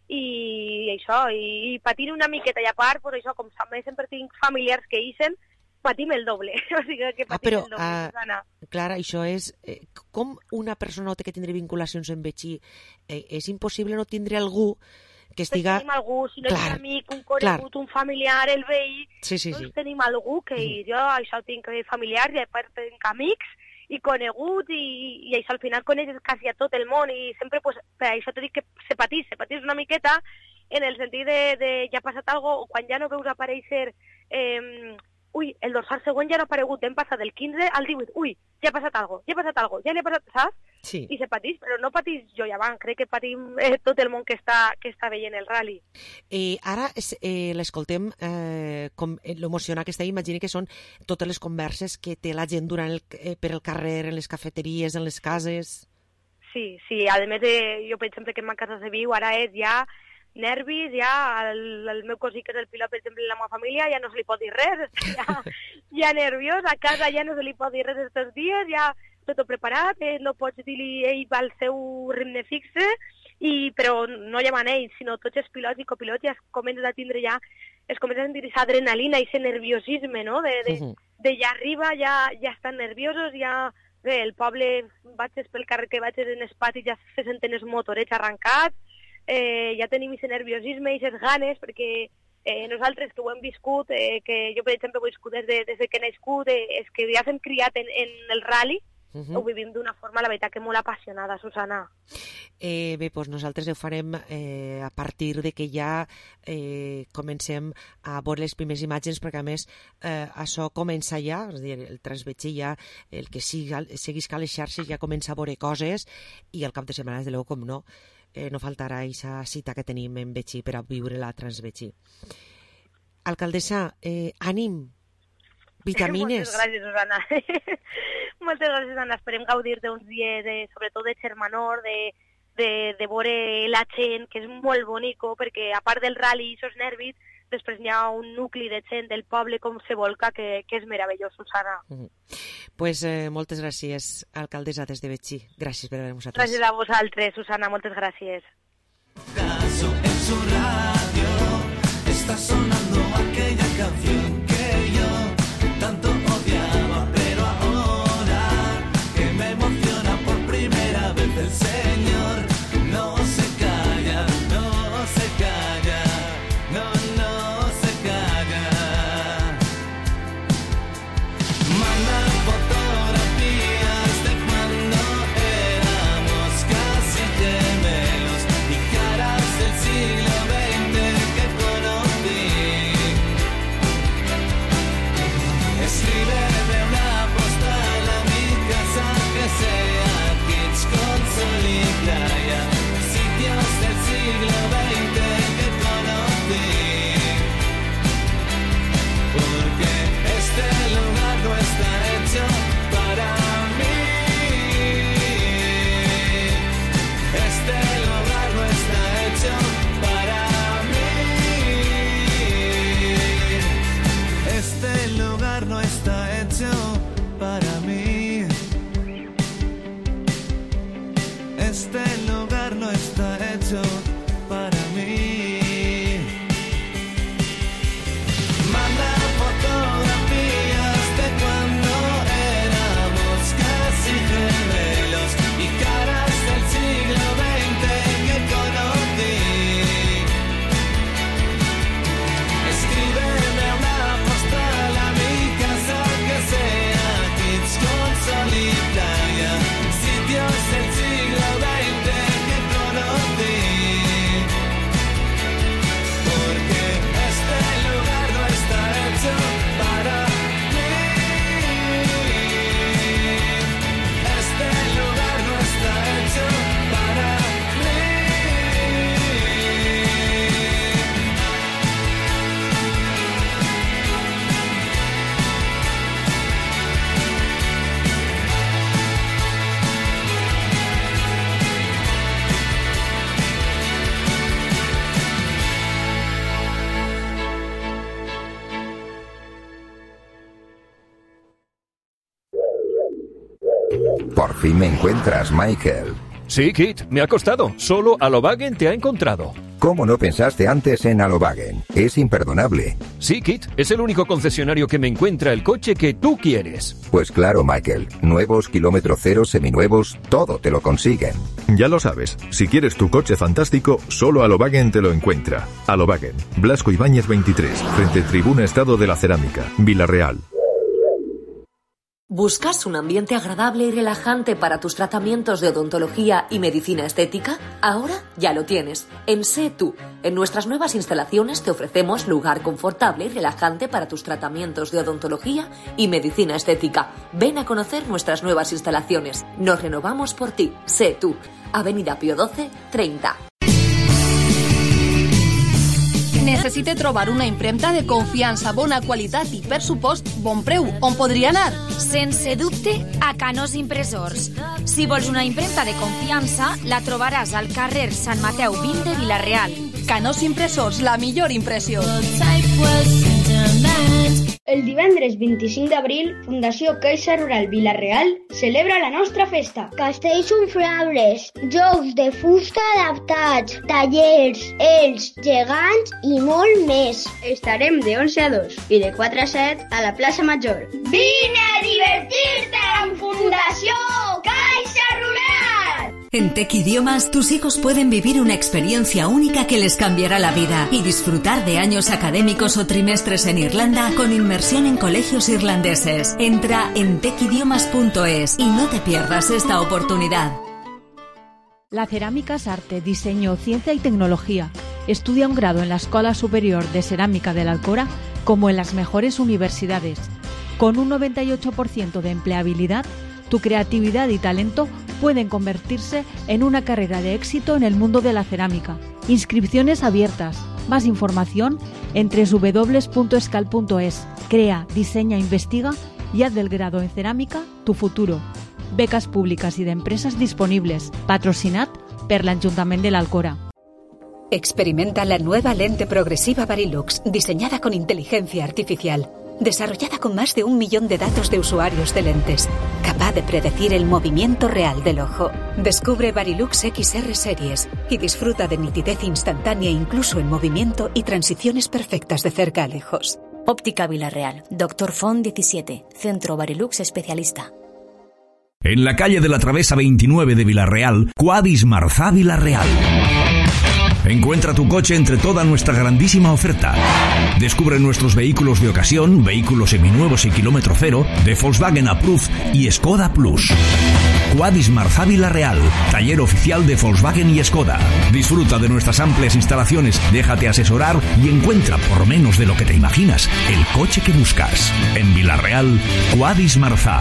i això, i, i patint una miqueta, i a part, pues això, com també sempre tinc familiars que ixen, patim el doble, o sigui que patim ah, però, el doble, uh, Susana. Clar, això és, eh, com una persona no té que tindre vinculacions amb Betxí, eh, és impossible no tindre algú que estiga... Tenim algú, si no clar, és un amic, un conegut, clar. un familiar, el veí, sí, sí, doncs sí. tenim algú que mm. jo això tinc familiars, i a part tinc amics, i coneguts, i, i això al final coneixes quasi a tot el món, i sempre, pues, per això t'he dit que se patís, se patís una miqueta, en el sentit de, de ja ha passat alguna cosa, o quan ja no veus aparèixer, eh, ui, el dorsal següent ja no ha aparegut, hem passat del quinze al divuit, ui, ja ha passat alguna cosa, ja ha passat alguna cosa, ja li ha passat, saps? Sí. I se patís, però no patís jo ja van, crec que patim eh, tot el món que està, que està veient el rally. Eh, ara eh, l'escoltem eh, com l'emocionant que està, imagini que són totes les converses que té la gent durant el, eh, per el carrer, en les cafeteries, en les cases. Sí, sí, a més eh, jo per exemple que en ma casa se viu, ara és ja nervis, ja el, el meu cosí que és el pilot, per exemple, en la meva família ja no se li pot dir res, ja, ja nerviós, a casa ja no se li pot dir res aquests dies, ja tot preparat, eh, no pots dir-li ell va al seu ritme fixe, i, però no llaman ells, sinó tots els pilots i copilots ja es comencen a tindre ja, es comencen a sentir aquesta adrenalina, aquest nerviosisme, no? De, de, uh -huh. de ja arriba, ja, ja estan nerviosos, ja bé, el poble, vaig pel carrer que vaig en els patis, ja se senten els motorets arrencats, eh, ja tenim aquest nerviosisme i aquestes ganes, perquè eh, nosaltres que ho hem viscut, eh, que jo per exemple ho he viscut des de, des de que he nascut, eh, és que ja s'hem criat en, en el rally, Uh -huh. ho vivim d'una forma, la veritat, que molt apassionada, Susana. Eh, bé, doncs nosaltres ho farem eh, a partir de que ja eh, comencem a veure les primeres imatges, perquè a més eh, això comença ja, és a dir, el Transbetxí ja, el que seguis que a les xarxes ja comença a veure coses, i al cap de setmana, de l'ou, com no, eh, no faltarà aquesta cita que tenim en Betxí per a viure la Transbetxí. Alcaldessa, eh, ànim, vitamines. Moltes gràcies, Susana. Moltes gràcies, Susana. Esperem gaudir d'uns dies, de, sobretot de Xermanor, de, de, de veure la gent, que és molt bonico, perquè a part del rally i els nervis, després hi ha un nucli de gent del poble com se volca, que, que és meravellós, Susana. Doncs uh-huh. pues, eh, moltes gràcies, alcaldessa des de Betxí. Gràcies per haver-nos atès. Gràcies a vosaltres, Susana. Moltes gràcies. Caso en su radio está sonando aquella canción que yo tanto odiaba, pero ahora que me emociona por primera vez el Señor no se calla, no se calla, no, no se calla. Manda fotografías de cuando éramos casi Por fin me encuentras, Michael. Sí, Kit, me ha costado. Solo Alovagen te ha encontrado. ¿Cómo no pensaste antes en Alovagen? Es imperdonable. Sí, Kit, es el único concesionario que me encuentra el coche que tú quieres. Pues claro, Michael. Nuevos, kilómetro cero, seminuevos, todo te lo consiguen. Ya lo sabes, si quieres tu coche fantástico, solo Alovagen te lo encuentra. Alovagen, Blasco Ibáñez veintitrés, frente Tribuna Estado de la Cerámica, Vila-real. ¿Buscas un ambiente agradable y relajante para tus tratamientos de odontología y medicina estética? Ahora ya lo tienes. En Sé Tú. En nuestras nuevas instalaciones te ofrecemos lugar confortable y relajante para tus tratamientos de odontología y medicina estética. Ven a conocer nuestras nuevas instalaciones. Nos renovamos por ti. Sé Tú. Avenida Pío doce, treinta. Necessite trobar una impremta de confiança, bona qualitat i, per supost, bon preu. On podria anar? Sense dubte, a Canós Impressors. Si vols una impremta de confiança, la trobaràs al carrer Sant Mateu vint de Vila-real. Canós Impressors, la millor impressió. El divendres vint-i-cinc d'abril, Fundació Caixa Rural Vila-real celebra la nostra festa. Castells inflables, jocs de fusta adaptats, tallers, ells, gegants i molt més. Estarem de onze a dos i de quatre a set a la plaça Major. Vine a divertir-te amb Fundació Caixa Rural! En Tec Idiomas, tus hijos pueden vivir una experiencia única que les cambiará la vida y disfrutar de años académicos o trimestres en Irlanda con inmersión en colegios irlandeses. Entra en tec idiomas punto es y no te pierdas esta oportunidad. La cerámica es arte, diseño, ciencia y tecnología. Estudia un grado en la Escuela Superior de Cerámica de la Alcora como en las mejores universidades. Con un noventa y ocho por ciento de empleabilidad, tu creatividad y talento pueden convertirse en una carrera de éxito en el mundo de la cerámica. Inscripciones abiertas. Más información en doble u doble u doble u punto escal punto es. Crea, diseña, investiga y haz del grado en cerámica tu futuro. Becas públicas y de empresas disponibles. Patrocinat per l'Ajuntament de l'Alcora. Experimenta la nueva lente progresiva Varilux, diseñada con inteligencia artificial. Desarrollada con más de un millón de datos de usuarios de lentes, capaz de predecir el movimiento real del ojo. Descubre Varilux X R Series y disfruta de nitidez instantánea incluso en movimiento y transiciones perfectas de cerca a lejos. Óptica Vila-real, Doctor Font diecisiete, Centro Varilux Especialista. En la calle de la Travesa veintinueve de Vila-real, Quadis Marzá Vila-real. Encuentra tu coche entre toda nuestra grandísima oferta. Descubre nuestros vehículos de ocasión, vehículos seminuevos y kilómetro cero, de Volkswagen Approved y Skoda Plus. Quadis Marzá Vila-real, taller oficial de Volkswagen y Skoda. Disfruta de nuestras amplias instalaciones, déjate asesorar y encuentra, por menos de lo que te imaginas, el coche que buscas. En Vila-real, Quadis Marzá.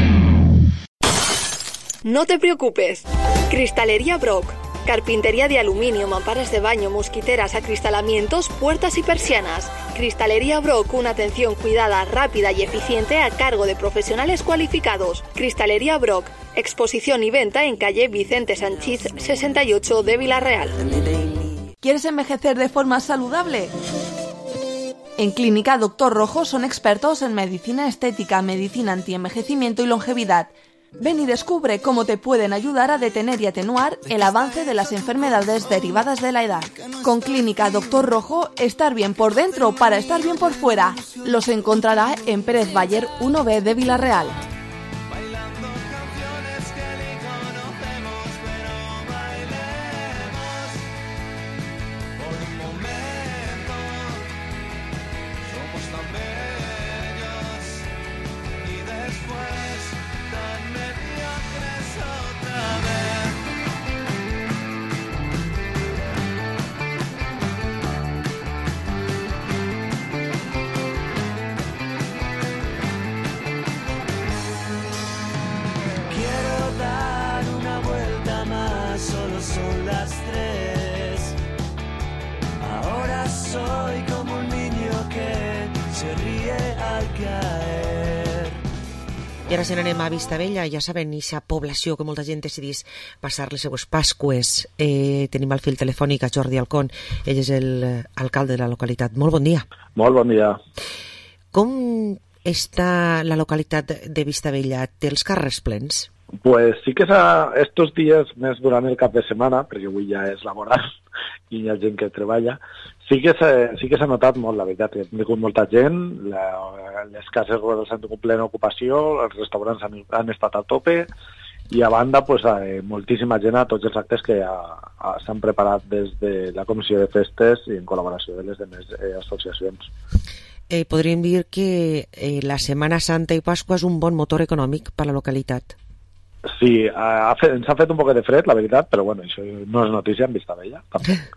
No te preocupes. Cristalería Brock. Carpintería de aluminio, mamparas de baño, mosquiteras, acristalamientos, puertas y persianas. Cristalería Brock, una atención cuidada, rápida y eficiente a cargo de profesionales cualificados. Cristalería Brock, exposición y venta en calle Vicente Sanchís sesenta y ocho de Vila-real. ¿Quieres envejecer de forma saludable? En Clínica Doctor Rojo son expertos en medicina estética, medicina antienvejecimiento y longevidad. Ven y descubre cómo te pueden ayudar a detener y atenuar el avance de las enfermedades derivadas de la edad. Con Clínica Doctor Rojo, estar bien por dentro para estar bien por fuera. Los encontrará en Pérez Bayer uno B de Vila-real. I ara se n'anem a Vistabella, ja saben, aquesta població que molta gent decidís passar les seues Pasques. Eh, tenim al fil telefònic a Jordi Alcón, ell és l'alcalde de la localitat. Molt bon dia. Molt bon dia. Com està la localitat de Vistabella? Té els carrers plens? Pues sí que s'ha, estos dies, més durant el cap de setmana, perquè avui ja és laboral i hi ha gent que treballa, sí que s'ha, sí que s'ha notat molt, la veritat, que ha tingut molta gent, la, les cases rurals han tingut plena ocupació, els restaurants han, han estat a tope, i a banda, pues, eh, moltíssima gent a tots els actes que ha, ha, s'han preparat des de la Comissió de Festes i en col·laboració de les demés eh, associacions. Eh, podríem dir que eh, la Setmana Santa i Pasqua és un bon motor econòmic per a la localitat. Sí, ha fet, ens ha fet un poc de fred, la veritat, però bueno, això no és notícia en Vista Vella, tampoc.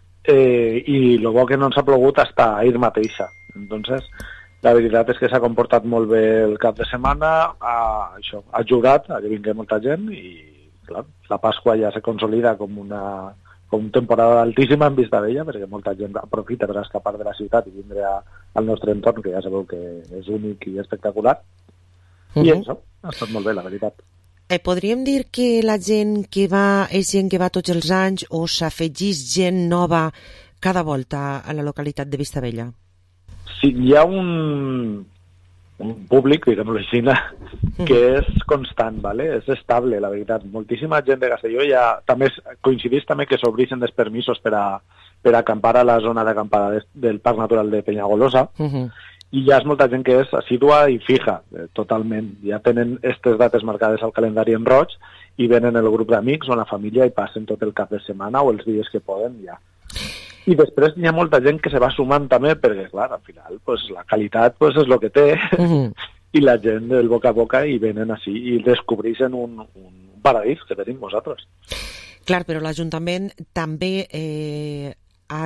Eh, I el bo que no ens ha plogut hasta ahir mateixa. Entonces, la veritat és que s'ha comportat molt bé el cap de setmana, ha, això, ha ajudat a que vingui molta gent i, clar, la Pasqua ja se consolida com una, com una temporada altíssima en Vista Vella, perquè molta gent aprofita per escapar de la ciutat i vindre a, al nostre entorn, que ja sabeu que és únic i espectacular. Uh-huh. I això, ha estat molt bé, la veritat. Eh, podríem dir que la gent que va és gent que va tots els anys o s'afegís gent nova cada volta a la localitat de Vista Vella? Sí, hi ha un, un públic, diguem-ho així, que és constant, ¿vale? És estable, la veritat. Moltíssima gent de Castelló ja també coincideix també que s'obreixen dels permisos per a, per a acampar a la zona d'acampada de, del Parc Natural de Penyagolosa. Uh-huh. I ja és molta gent que és assídua i fija, eh, totalment. Ja tenen aquestes dates marcades al calendari en roig i venen el grup d'amics o la família i passen tot el cap de setmana o els dies que poden ja. I després hi ha molta gent que se va sumant també perquè, clar, al final pues, la qualitat pues, és el que té uh-huh. i la gent del boca a boca i venen així i descobreixen un, un paradís que tenim nosaltres. Clar, però l'Ajuntament també eh, ha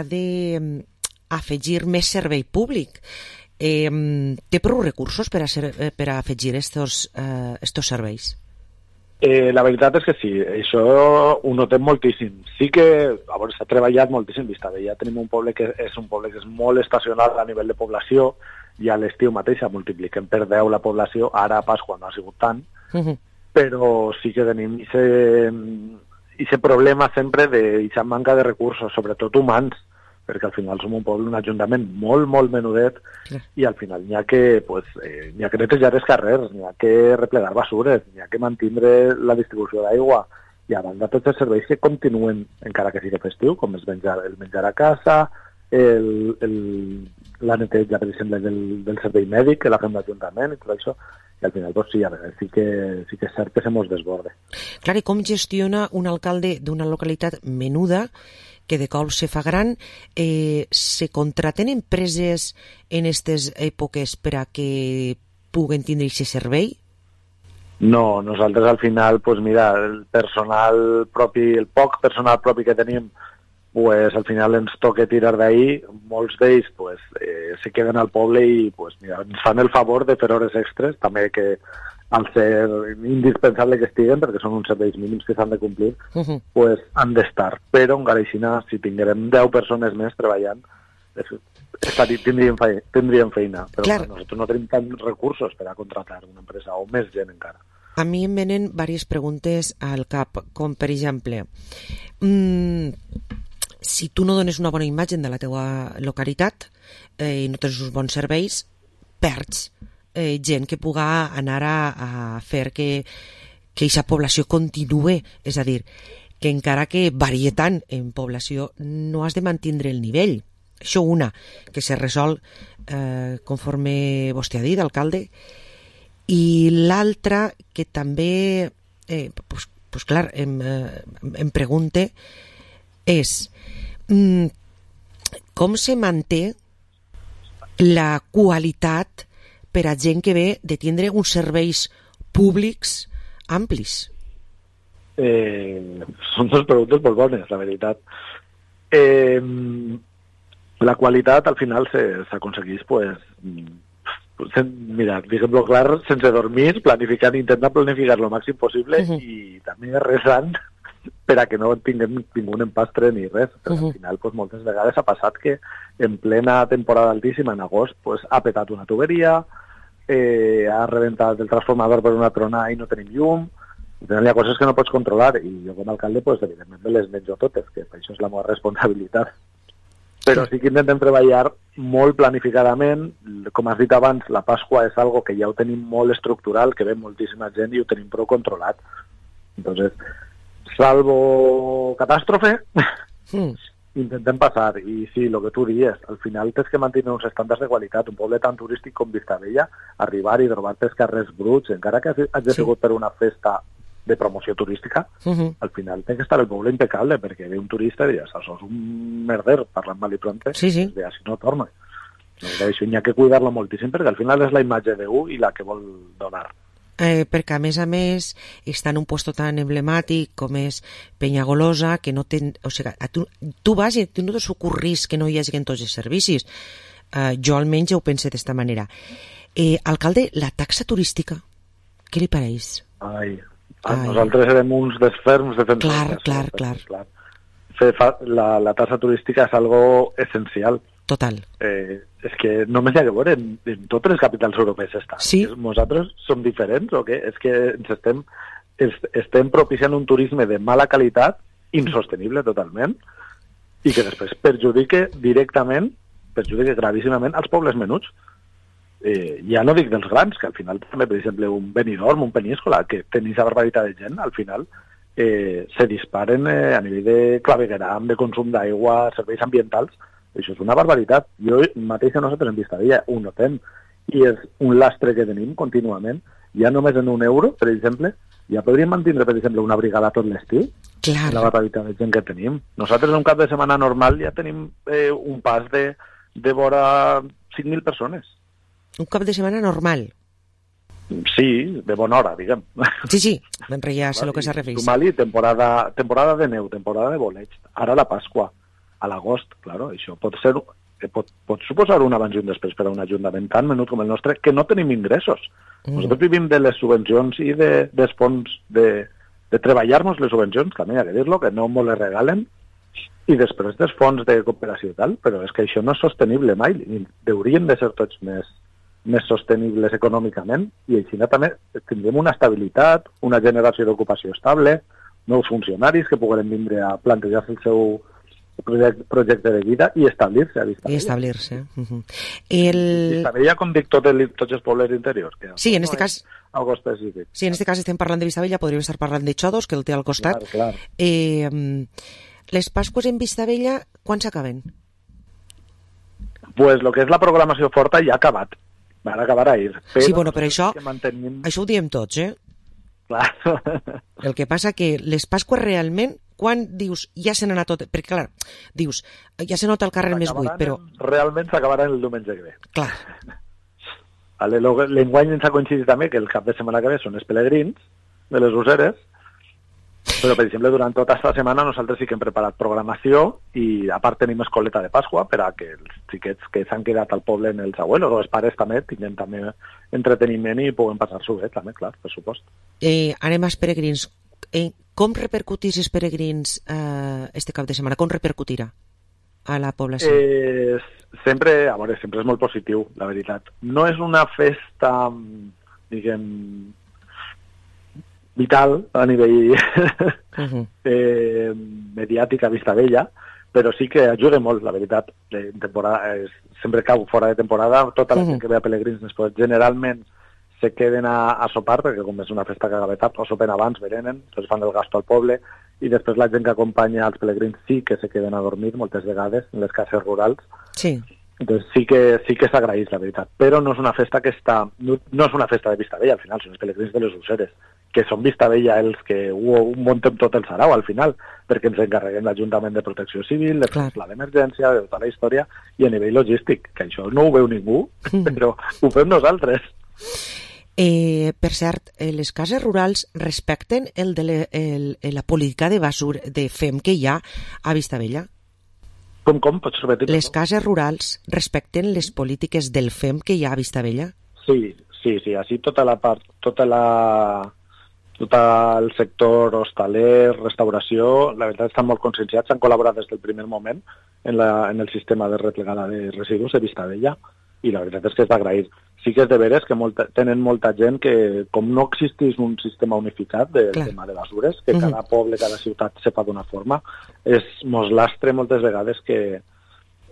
d'afegir més servei públic. Eh, té prou recursos per a, ser, per a afegir estos, eh, estos serveis? Eh, la veritat és que sí, això ho notem moltíssim. Sí que a veure, s'ha treballat moltíssim Vista Vella. Tenim un poble que és un poble que és molt estacional a nivell de població i a l'estiu mateix multipliquem per deu la població, ara a Pasqua no ha sigut tant, uh-huh. però sí que tenim aquest problema sempre d'aquesta manca de recursos, sobretot humans, perquè al final som un poble, un ajuntament molt, molt menudet, sí. I al final n'hi ha que, pues, eh, n'hi ha que netejar els carrers, n'hi ha que replegar basures, n'hi ha que mantindre la distribució d'aigua, i a banda tots els serveis que continuen, encara que sigui festiu, com el menjar, el menjar a casa, el, el, la neteja, per exemple, del, del servei mèdic, que la fem l'Ajuntament i tot això, i al final pues, sí, a veure, sí, que, sí que és cert que se mos desborde. Clar, i com gestiona un alcalde d'una localitat menuda que de cop se fa gran, eh, se contraten empreses en aquestes èpoques per a que puguen tindre aquest servei? No, nosaltres al final, pues mira, el personal propi, el poc personal propi que tenim, pues al final ens toca tirar d'ahí, molts d'ells pues, eh, se queden al poble i pues, mira, ens fan el favor de fer hores extres, també que al ser indispensable que estiguen, perquè són uns serveis mínims que s'han de complir, uh-huh. pues han d'estar. Però encara així, si tinguérem deu persones més treballant, tindríem feina, tindríem feina. Però clar, nosaltres no tenim tants recursos per a contratar una empresa, o més gent encara. A mi em venen diverses preguntes al cap, com per exemple, mmm, si tu no dones una bona imatge de la teua localitat eh, i no tens uns bons serveis, perds Eh, gent que puga anar a, a fer que que aquesta població continue, és a dir, que encara que varie tant en població no has de mantindre el nivell. Això una, que se resol eh, conforme vostè ha dit, alcalde, i l'altra que també eh, pues, pues clar, em, eh, em pregunte és mm, com se manté la qualitat per a gent que ve de tindre uns serveis públics amplis? Eh, són dues preguntes molt bones, la veritat. Eh, la qualitat al final s'aconsegueix, pues, sen, mira, diguem-lo clar, sense dormir, planificant, intentant planificar lo màxim possible uh-huh. i també resant per a que no tinguem ningú empastre ni res. Però uh-huh. al final, pues, moltes vegades ha passat que en plena temporada altíssima, en agost, pues, ha petat una tuberia, Eh, ha rebentat el transformador per una trona i no tenim llum, hi ha coses que no pots controlar i jo com a alcalde pues, evidentment me les menjo totes, que això és la meva responsabilitat, però sí que intentem treballar molt planificadament. Com has dit abans, la Pasqua és algo que ja ho tenim molt estructural, que ve moltíssima gent i ho tenim prou controlat. Entonces, salvo catàstrofe, mm. intentem passar. I sí, el que tu dies, al final tens que mantenir uns estàndards de qualitat. Un poble tan turístic com Vistabella, arribar i trobar-te els carrers bruts, encara que hagi sí. sigut per una festa de promoció turística, uh-huh. al final té que estar el poble impecable, perquè ve un turista i dius, això és un merder, parlant mal i pronte, sí, sí. i així no torna. Això hi ha que cuidar-lo moltíssim, perquè al final és la imatge d'u i la que vol donar. Eh, perquè a més a més està en un lloc tan emblemàtic com és Penyagolosa, que no ten, o sigui, tu, tu vas i tu no t'ocorris que no hi hagi tots els servicis. Eh, jo almenys ja ho pense d'esta manera. Eh, alcalde, la taxa turística, què li pareix? Ai, Ai. nosaltres érem uns desferms defensors. Clar, clar, clar. clar. Fer fa, la, la taxa turística és algo essencial. Total. Eh, és que només hi ha que veure, en, en totes les capitals europees està. Sí. Nosaltres som diferents o què? És que ens estem, es, estem propiciant un turisme de mala qualitat, insostenible totalment, i que després perjudique directament, perjudique gravíssimament als pobles menuts. Eh, ja no dic dels grans, que al final també, per exemple, un Benidorm, un Peníscola, que tenis a barbaritat de gent, al final eh, se disparen eh, a nivell de clavegueram, de consum d'aigua, serveis ambientals. Això és una barbaritat. Jo mateix a nosaltres en Vistabella ho notem, i és un lastre que tenim contínuament. Ja només en un euro, per exemple, ja podríem mantenir, per exemple, una brigada tot l'estiu. Clar. La barbaritat de gent que tenim. Nosaltres un cap de setmana normal ja tenim eh, un pas de, de vora cinc mil persones. Un cap de setmana normal? Sí, de bona hora, diguem. Sí, sí, ja sé el que s'ha referit. Sumali, temporada, temporada de neu, temporada de boleig, ara la Pasqua, a l'agost, claro, això pot ser, pot, pot suposar un abans i un després per a un ajuntament tan menut com el nostre, que no tenim ingressos. Mm. Nosaltres vivim de les subvencions i de, dels fons de, de treballar-nos les subvencions, també hi ha que dir-lo, que no molt les regalen, i després dels fons de cooperació i tal, però és que això no és sostenible mai, i haurien de ser tots més, més sostenibles econòmicament, i així també tindrem una estabilitat, una generació d'ocupació estable, nous funcionaris que puguem vindre a plantejar-se el seu projecte, projecte de vida i establir-se a Vistabella. I establir-se. Uh-huh. El... Vistabella, com dic, tot el, tots els pobles interiors. Que sí, en este no cas... Algo específic. Sí, en este cas estem parlant de Vistabella, podríem estar parlant de Xodos, que el té al costat. Clar, clar. Eh, les Pasques en Vistabella, quan s'acaben? Pues lo que és la programació forta ja ha acabat. Van acabar ahir. Però sí, bueno, però això, mantenim... això ho diem tots, eh? Clar. El que passa que les Pasques realment, quan dius, ja se n'ha anat tot... Perquè, clar, dius, ja se nota el carrer més buit, però... Realment s'acabaran el diumenge que ve. Clar. Vale, l'enguany ens ha coincidit també que el cap de setmana que ve són els pelegrins de les useres, però, per exemple, durant tota aquesta setmana nosaltres sí que hem preparat programació i, a part, tenim escoleta de Pasqua per a que els xiquets que s'han quedat al poble en els abuelos o els pares també tinguin també entreteniment i puguem passar-s'ho bé, també, clar, per supost. Eh, anem als peregrins. Eh, com repercutís els peregrins eh, este cap de setmana? Com repercutirà a la població? Eh, sempre, a veure, sempre és molt positiu, la veritat. No és una festa, diguem... vital a nivell uh-huh. eh, mediàtic a Vistabella, però sí que ajuda molt, la veritat. De temporada, eh, sempre cau fora de temporada, tota la uh-huh. gent que ve a pelegrins després generalment se queden a, a sopar, perquè com és una festa que acaba tard, o sopen abans, berenen, doncs fan el gasto al poble, i després la gent que acompanya als pelegrins sí que se queden a dormir moltes vegades en les cases rurals. Sí. Entonces sí que sí que s'agraeix, la veritat. Però no és una festa que està... No, no és una festa de Vistabella, al final, són els pelegrins de les Useres, que són Vistabella els que ho, ho montem tot el sarau, al final, perquè ens encarreguem l'Ajuntament de Protecció Civil, de pla d'emergència, de tota la història, i a nivell logístic, que això no ho veu ningú, però ho fem nosaltres. Eh, per cert, les cases rurals respecten el de le, el, la política de basura de F E M que hi ha a Vistabella? Com, com? Pots repetir? Les cases rurals respecten les polítiques del F E M que hi ha a Vistabella? Sí, sí, sí. Així tota la part, tota la... tot el sector hostaler, restauració, la veritat estan molt conscienciats, han col·laborat des del primer moment en, la, en el sistema de replegada de residus de Vistabella, i la veritat és que és d'agrair. Sí que és de veres que molta, tenen molta gent que, com no existís un sistema unificat del Clar. tema de basures, que cada uh-huh. poble, cada ciutat sepa d'una forma, és mos lastre moltes vegades que,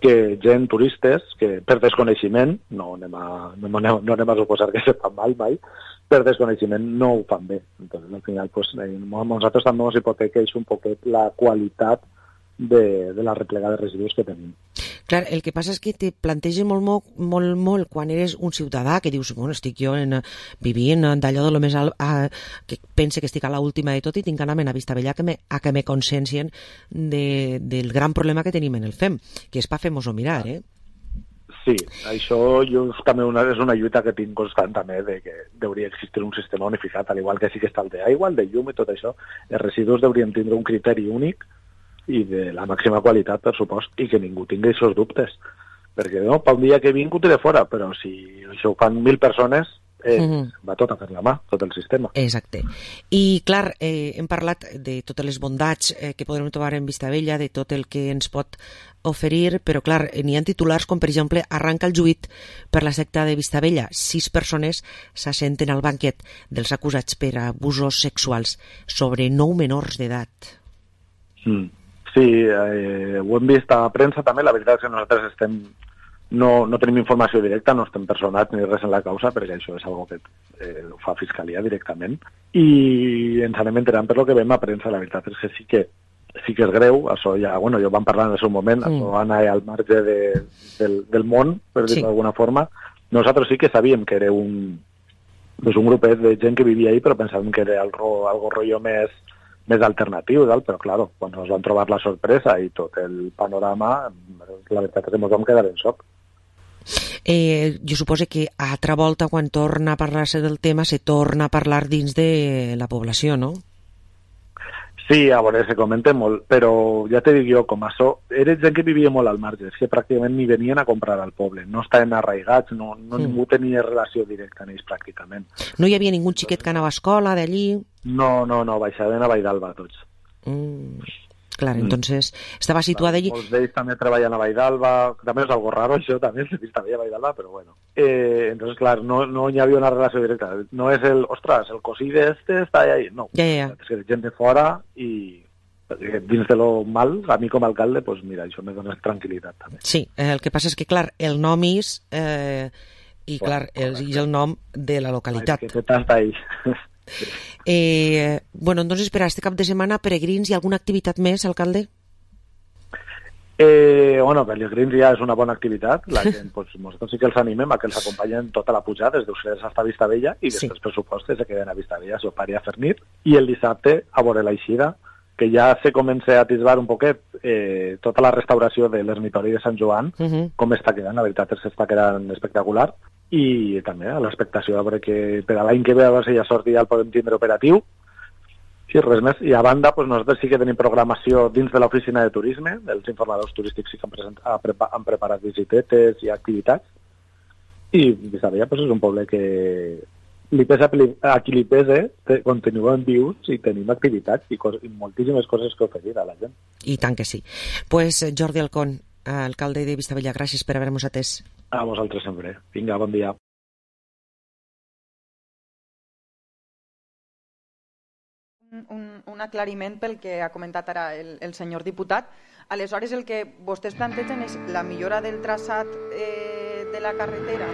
que gent, turistes, que per desconeixement, no anem a, no, anem, no anem a suposar que se fan mal mai, per desconeixement no ho fan bé. Entonces, al final, pues, eh, nosaltres també ens hipoteca un poquet la qualitat de, de la replega de residus que tenim. Clar, el que passa és que te planteges molt, molt, molt, molt quan eres un ciutadà que dius, bueno, estic jo en, vivint d'allò de lo més alt, a, que pense que estic a l'última de tot i tinc d'anar a Vistabella a que me, a que me consciencien de, del gran problema que tenim en el F E M, que és pa fer-mos-ho mirar, eh? Sí, això jo també una, és una lluita que tinc constant també de que hauria existir un sistema unificat, al igual que sí que està el d'aigua, el de llum i tot això, els residus haurien tindre un criteri únic i de la màxima qualitat, per supost, i que ningú tingui aquests dubtes. Perquè no, per un dia que vinc ho tiré fora, però si això ho fan mil persones, eh, mm-hmm. va tot a fer la mà, tot el sistema. Exacte. I, clar, eh, hem parlat de totes les bondats eh, que podrem trobar en Vistabella, de tot el que ens pot oferir, però, clar, n'hi ha titulars com, per exemple, arranca el juït per la secta de Vistabella. Sis persones s'assenten al banquet dels acusats per abusos sexuals sobre nou menors d'edat. Mm. Sí, eh, ho hem vist a la premsa també, la veritat és que nosaltres estem, no, no tenim informació directa, no estem personats ni res en la causa, perquè això és algo que eh, ho fa Fiscalia directament, i ens anem enterant per lo que veiem a premsa, la veritat és que sí que, sí que és greu, això ja, bueno, jo vam parlar en el seu moment, mm. això va anar al marge de, del, del món, per dir-ho sí. d'alguna forma, nosaltres sí que sabíem que era un, pues un grupet de gent que vivia ahí, però pensàvem que era algo, algo rotllo més més alternatiu, però clar, quan ens van trobar la sorpresa i tot el panorama, la veritat és que ens vam quedar en xoc. Eh, jo suposo que a altra volta, quan torna a parlar-se del tema, se torna a parlar dins de la població, no? Sí, a veure, se comenta molt, però ja te dic jo, com això, era gent que vivia molt al marge, és que pràcticament ni venien a comprar al poble, no estaven arraigats, no, no mm. ningú tenia relació directa amb ells pràcticament. No hi havia ningú xiquet que anava a escola d'allí? No, no, no, baixaven a Valldarba tots. Mm. Clar, entonces estava situada allí. Molts d'ells també treballen a Valldarba, també és algo raro això, també s'ha vist també a Valldarba, però bueno. Eh, entonces, clar, no, no hi havia una relació directa. No és el, ostres, el cosí d'este està ahí. No, ja, ja. És que gent de fora i dins de lo mal, a mi com a alcalde, pues mira, això me dona tranquil·litat també. Sí, el que passa és que, clar, el nom és, eh, i clar, el, és el nom de la localitat. Que tot està ahí. Eh, bueno, entonces per a este cap de setmana, peregrins, hi ha alguna activitat més, alcalde? Eh, bueno, peregrins ja és una bona activitat, la gent, pues, nosaltres sí que els animem a que els acompanyen tota la pujada des d'Uxelles fins a Vistabella i després, sí. per supost, se queden a Vistabella, a sopar i a fer nit, i el dissabte a veure l'eixida, que ja se comença a atisbar un poquet eh, tota la restauració de l'ermitori de Sant Joan, uh-huh. com està quedant, la veritat és que està quedant espectacular, i també a l'expectació a veure que per a l'any que ve a veure si ja sort ja el podem tindre operatiu i res més. I a banda, pues, nosaltres sí que tenim programació dins de l'oficina de turisme, els informadors turístics sí que han, present, han, prepa, han preparat visitetes i activitats, i Vistabella pues, és un poble que li pesa a qui li pesa, continuem vius i tenim activitats i, cos, i moltíssimes coses que oferir a la gent. I tant que sí. Pues Jordi Alcón, alcalde de Vistabella, gràcies per haver-nos atès. A vosaltres sempre. Vinga, bon dia. Un, un aclariment pel que ha comentat ara el, el senyor diputat. Aleshores, el que vostès plantegen és la millora del traçat eh, de la carretera.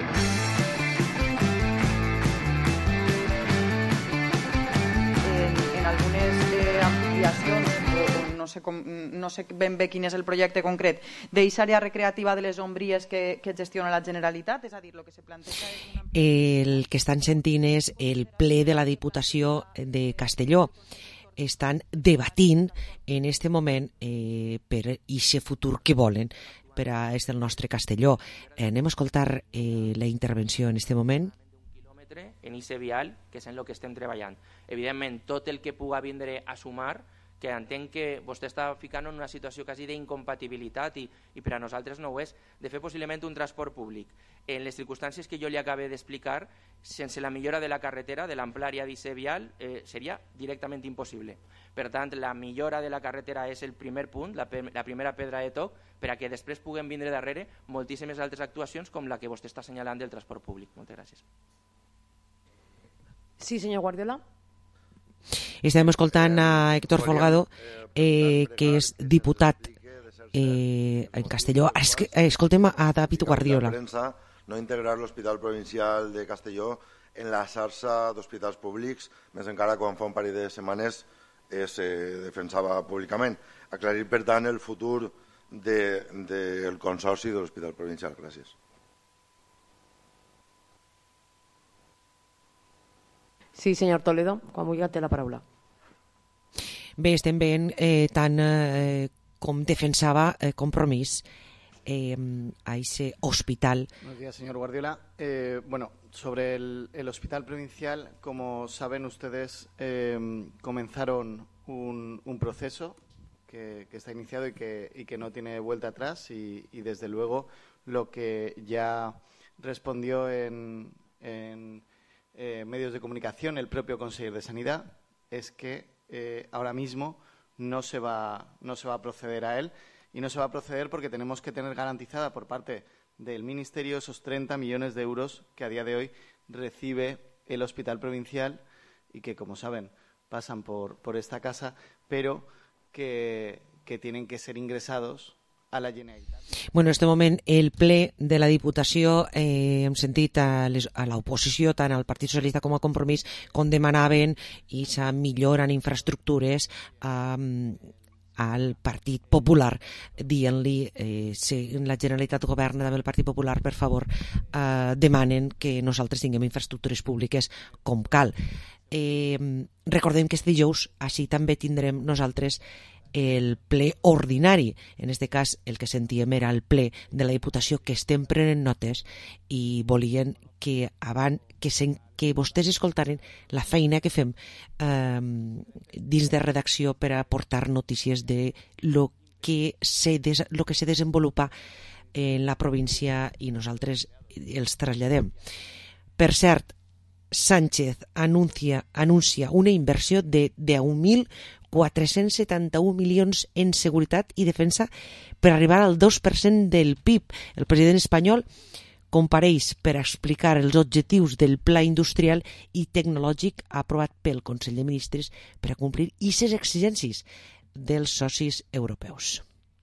En, en algunes eh, ampliacions, no sé, com, no sé ben bé quin és el projecte concret, d'eixa àrea recreativa de les ombries que, que gestiona la Generalitat, és a dir, el que se planteja és una... El que estan sentint és el ple de la Diputació de Castelló. Estan debatint en este moment eh, per aquest futur que volen per a este el nostre Castelló. Eh, anem a escoltar eh, la intervenció en este moment. En I C vial, que és en el que estem treballant. Evidentment, tot el que puga vindre a sumar, que entenc que vostè està ficant en una situació quasi d'incompatibilitat i, i per a nosaltres no ho és, de fer possiblement un transport públic. En les circumstàncies que jo li acabé d'explicar, sense la millora de la carretera, de l'amplària d'I C vial, eh, seria directament impossible. Per tant, la millora de la carretera és el primer punt, la, la primera pedra de toc, per a que després puguem vindre darrere moltíssimes altres actuacions com la que vostè està assenyalant del transport públic. Moltes gràcies. Sí, senyor Guardiola. Estem escoltant a Héctor Folgado, eh, que és diputat eh, en Castelló. Es que, eh, escoltem a David Guardiola. Prensa, no integrar l'Hospital Provincial de Castelló en la xarxa d'hospitals públics, més encara quan fa un parell de setmanes es eh, defensava públicament. Aclarir, per tant, el futur del de, de Consorci de l'Hospital Provincial. Gràcies. Sí, senyor Toledo, quan vulgui té la paraula. Bé, estem veient eh, tant eh, com defensava eh, Compromís eh, a ese hospital. Buenos días, señor Guardiola. Eh, bueno, sobre el, el hospital provincial, como saben ustedes, eh, comenzaron un, un proceso que, que está iniciado y que, y que no tiene vuelta atrás y, y desde luego lo que ya respondió en, en eh, medios de comunicación el propio consejero de Sanidad es que eh, ahora mismo no se va, no se va a proceder a él y no se va a proceder porque tenemos que tener garantizada por parte del Ministerio esos treinta millones de euros que a día de hoy recibe el Hospital Provincial y que, como saben, pasan por, por esta casa, pero que, que tienen que ser ingresados a la Generalitat. Bueno, en este moment el ple de la Diputació eh, hem sentit a, les, a l'oposició, tant al Partit Socialista com a Compromís, com demanaven i s'ha millora en infraestructures eh, al Partit Popular, dient-li eh, si la Generalitat governa també el Partit Popular, per favor, eh, demanen que nosaltres tinguem infraestructures públiques com cal. Eh, recordem que este dijous així també tindrem nosaltres el ple ordinari. En este cas el que sentíem era el ple de la Diputació, que estem prenent notes i volien que abans que, sen, que vostès escoltaren la feina que fem eh, dins de redacció per a portar notícies de lo que se, des, lo que se desenvolupa en la província i nosaltres els traslladem. Per cert, Sánchez anuncia, anuncia una inversió de deu mil quatre-cents setanta-un milions en seguretat i defensa per arribar al dos per cent del P I B. El president espanyol compareix per explicar els objectius del pla industrial i tecnològic aprovat pel Consell de Ministres per a complir aquestes exigències dels socis europeus.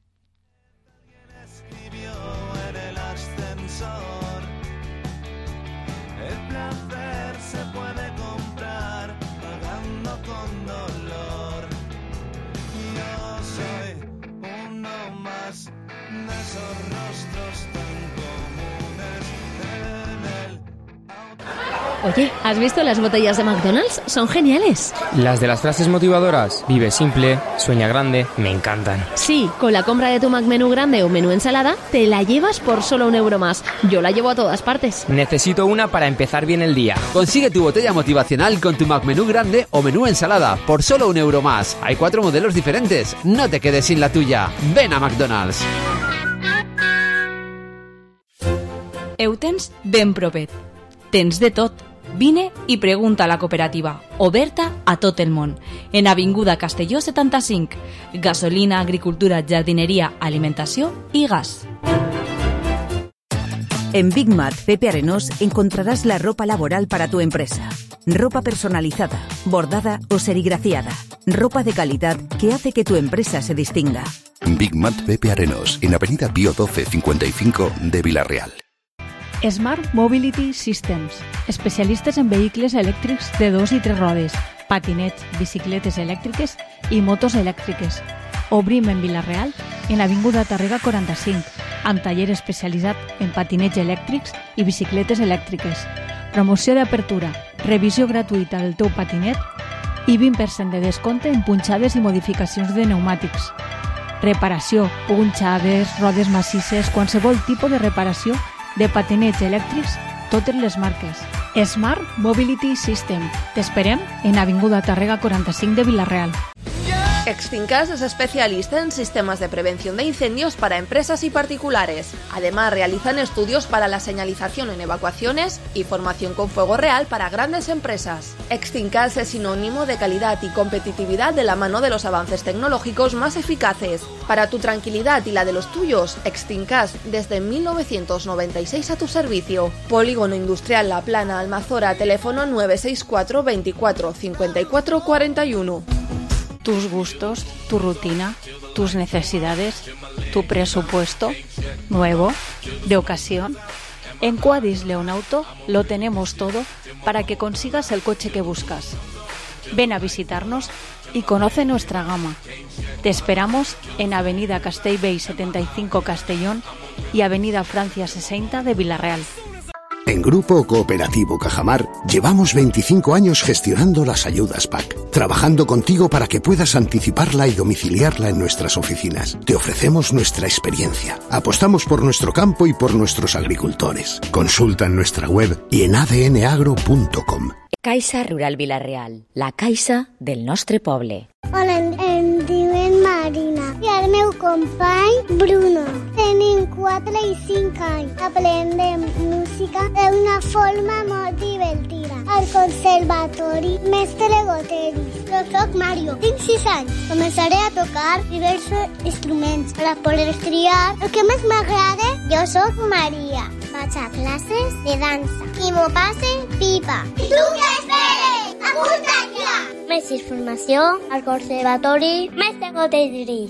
Oye, ¿has visto las botellas de McDonald's? Son geniales. Las de las frases motivadoras, vive simple, sueña grande, me encantan. Sí, con la compra de tu McMenú grande o menú ensalada, te la llevas por solo un euro más. Yo la llevo a todas partes. Necesito una para empezar bien el día. Consigue tu botella motivacional con tu McMenú grande o menú ensalada por solo un euro más. Hay cuatro modelos diferentes. No te quedes sin la tuya. Ven a McDonald's. Eutens ben propet. Tens de tot. Vine i pregunta a la cooperativa, oberta a tot el món. En Avinguda Castelló setanta-cinc. Gasolina, agricultura, jardineria, alimentació i gas. En Big Mat Pepe Arenós encontrarás la ropa laboral para tu empresa. Ropa personalizada, bordada o serigrafiada. Ropa de calidad que hace que tu empresa se distinga. Big Mat Pepe Arenós, en Avenida Pío doce cincuenta y cinco de Villarreal. Smart Mobility Systems, especialistes en vehicles elèctrics de dos i tres rodes, patinets, bicicletes elèctriques i motos elèctriques. Obrim en Vila-real, en Avinguda Tàrrega quaranta-cinc, amb taller especialitzat en patinets elèctrics i bicicletes elèctriques. Promoció d'apertura, revisió gratuïta del teu patinet i vint per cent de descompte en punxades i modificacions de pneumàtics. Reparació, punxades, rodes massisses, qualsevol tipus de reparació de patinets elèctrics, totes les marques. Smart Mobility System. T'esperem en Avinguda Tàrrega quaranta-cinc de Vila-real. Extincas es especialista en sistemas de prevención de incendios para empresas y particulares. Además, realizan estudios para la señalización en evacuaciones y formación con fuego real para grandes empresas. Extincas es sinónimo de calidad y competitividad de la mano de los avances tecnológicos más eficaces. Para tu tranquilidad y la de los tuyos, Extincas desde mil novecientos noventa y seis a tu servicio. Polígono Industrial La Plana, Almazora, teléfono nueve seis cuatro veinticuatro cincuenta y cuatro cuarenta y uno. tus gustos, tu rutina, tus necesidades, tu presupuesto, nuevo, de ocasión. En Quadis Leonauto lo tenemos todo para que consigas el coche que buscas. Ven a visitarnos y conoce nuestra gama. Te esperamos en Avenida Castellbell setenta y cinco Castellón y Avenida Francia sesenta de Villarreal. En Grupo Cooperativo Cajamar llevamos veinticinco años gestionando las ayudas P A C, trabajando contigo para que puedas anticiparla y domiciliarla en nuestras oficinas. Te ofrecemos nuestra experiencia. Apostamos por nuestro campo y por nuestros agricultores. Consulta en nuestra web y en a d n agro punto com. Caixa Rural Vila-real, la caixa del nostre poble. Hola, em, em diuen Marina i el meu company Bruno. Tenim quatre i cinc anys. Aprendem música d'una forma molt divertida. Al conservatori Mestre Goteris. Jo soc Mario, tinc sis anys. Començaré a tocar diversos instruments per a poder triar el que més m'agrada. Jo soc Maria. Vaig a classes de dansa i m'ho passe pipa. I tu què esperes? Apunta't ja! Més informació al Conservatori Mestre Goteris.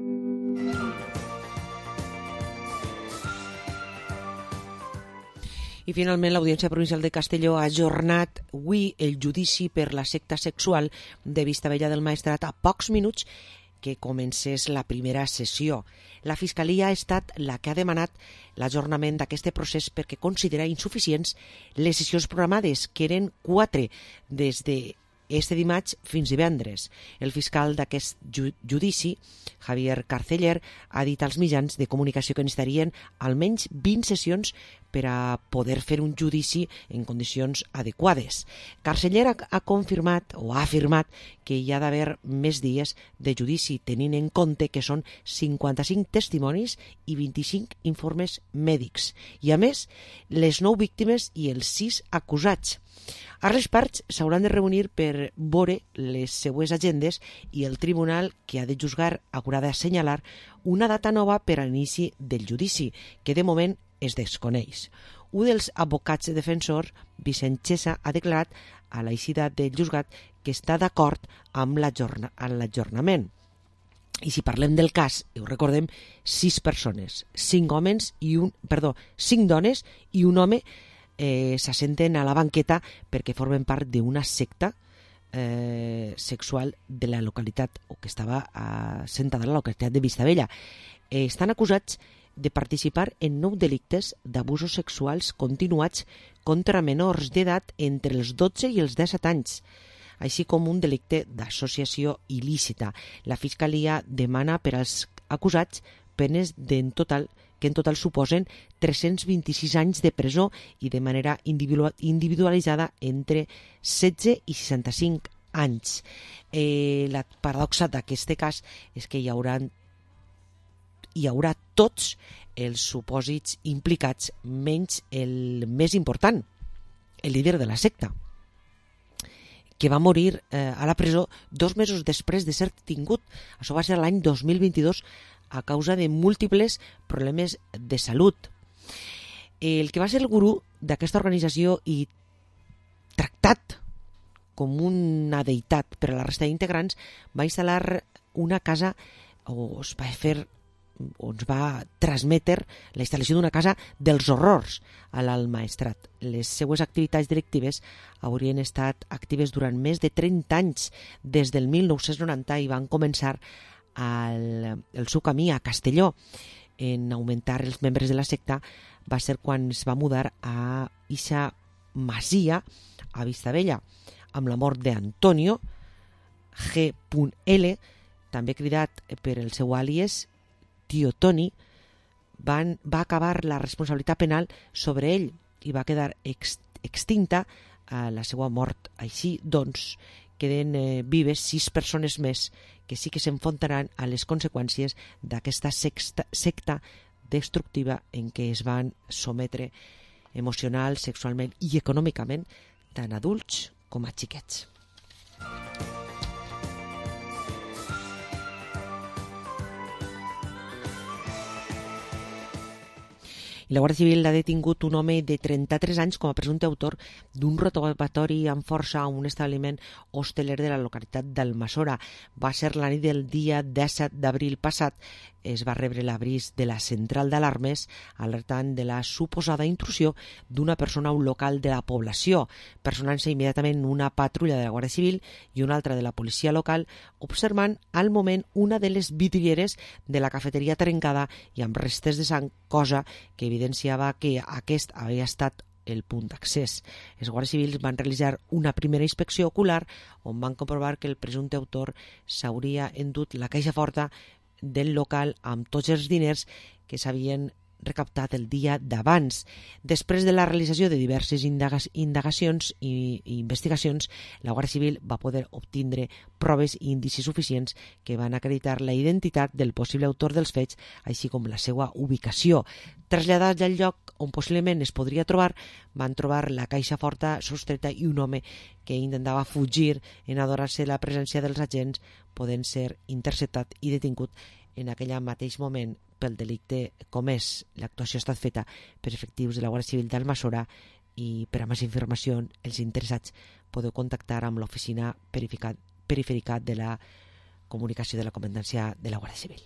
I finalment l'Audiència Provincial de Castelló ha ajornat avui el judici per la secta sexual de Vistabella del Maestrat a pocs minuts que comencés la primera sessió. La Fiscalia ha estat la que ha demanat l'ajornament d'aquest procés perquè considera insuficients les sessions programades, que eren quatre des de este dimarts fins divendres. El fiscal d'aquest judici, Javier Carceller, ha dit als mitjans de comunicació que necessitarien almenys vint sessions per a poder fer un judici en condicions adequades. Carceller ha, ha confirmat o ha afirmat que hi ha d'haver més dies de judici, tenint en compte que són cinquanta-cinc testimonis i vint-i-cinc informes mèdics. I a més, les nou víctimes i els sis acusats. Ara les parts s'hauran de reunir per veure les seues agendes i el tribunal que ha de juzgar haurà d'assenyalar una data nova per a l'inici del judici, que de moment es desconeix. Un dels advocats defensors, Vicent Chesa, ha declarat a l'eixida del juzgat que està d'acord amb l'ajornament. I si parlem del cas, ho recordem, sis persones, cinc homes i un, perdó, cinc dones i un home eh, s'assenten a la banqueta perquè formen part d'una secta eh, sexual de la localitat, o que estava assentada a la localitat de Vistabella. Eh, estan acusats de participar en nou delictes d'abusos sexuals continuats contra menors d'edat entre els dotze i els disset anys, així com un delicte d'associació il·lícita. La Fiscalia demana per als acusats penes en total, que en total suposen tres-cents vint-i-sis anys de presó i de manera individualitzada entre setze i seixanta-cinc anys. Eh, la paradoxa d'aquest cas és que hi haurà hi haurà tots els supòsits implicats, menys el més important, el líder de la secta, que va morir eh, a la presó dos mesos després de ser detingut. Això va ser l'any dos mil vint-i-dos a causa de múltiples problemes de salut. El que va ser el gurú d'aquesta organització i tractat com una deïtat per a la resta d'integrants va instal·lar una casa, o es va fer o ens va transmetre la instal·lació d'una casa dels horrors a l'Alt Maestrat. Les seues activitats directives haurien estat actives durant més de trenta anys, des del mil nou-cents noranta, i van començar el, el seu camí a Castelló. En augmentar els membres de la secta va ser quan es va mudar a eixa masia a Vistabella, amb la mort d'Antonio G L, també cridat per el seu àlies Tio Toni, van, va acabar la responsabilitat penal sobre ell i va quedar ex, extinta a la seva mort. Així, doncs, queden eh, vives sis persones més que sí que s'enfrontaran a les conseqüències d'aquesta secta, secta destructiva en què es van sometre emocional, sexualment i econòmicament tant adults com a xiquets. La Guàrdia Civil ha detingut un home de trenta-tres anys com a presumpte autor d'un robatori amb força a un establiment hosteler de la localitat d'Almassora. Va ser la nit del dia disset d'abril passat. Es va rebre l'avís de la central d'alarmes alertant de la suposada intrusió d'una persona a un local de la població, personant-se immediatament una patrulla de la Guàrdia Civil i una altra de la policia local, observant al moment una de les vidrieres de la cafeteria trencada i amb restes de sang, cosa que evidenciava que aquest havia estat el punt d'accés. Els guàrdies civils van realitzar una primera inspecció ocular on van comprovar que el presumpte autor s'hauria endut la caixa forta del local amb tots els diners que s'havien recaptat el dia d'abans. Després de la realització de diverses indaga- indagacions i, i investigacions, la Guàrdia Civil va poder obtindre proves i indicis suficients que van acreditar la identitat del possible autor dels fets, així com la seva ubicació. Traslladats al lloc on possiblement es podria trobar, van trobar la caixa forta sostreta i un home que intentava fugir en adonar-se la presència dels agents, podent ser interceptat i detingut en aquell mateix moment pel delicte comès. L'actuació ha estat feta per efectius de la Guàrdia Civil d'Almassora i per a més informació els interessats podeu contactar amb l'oficina perifèrica de la comunicació de la Comandància de la Guàrdia Civil.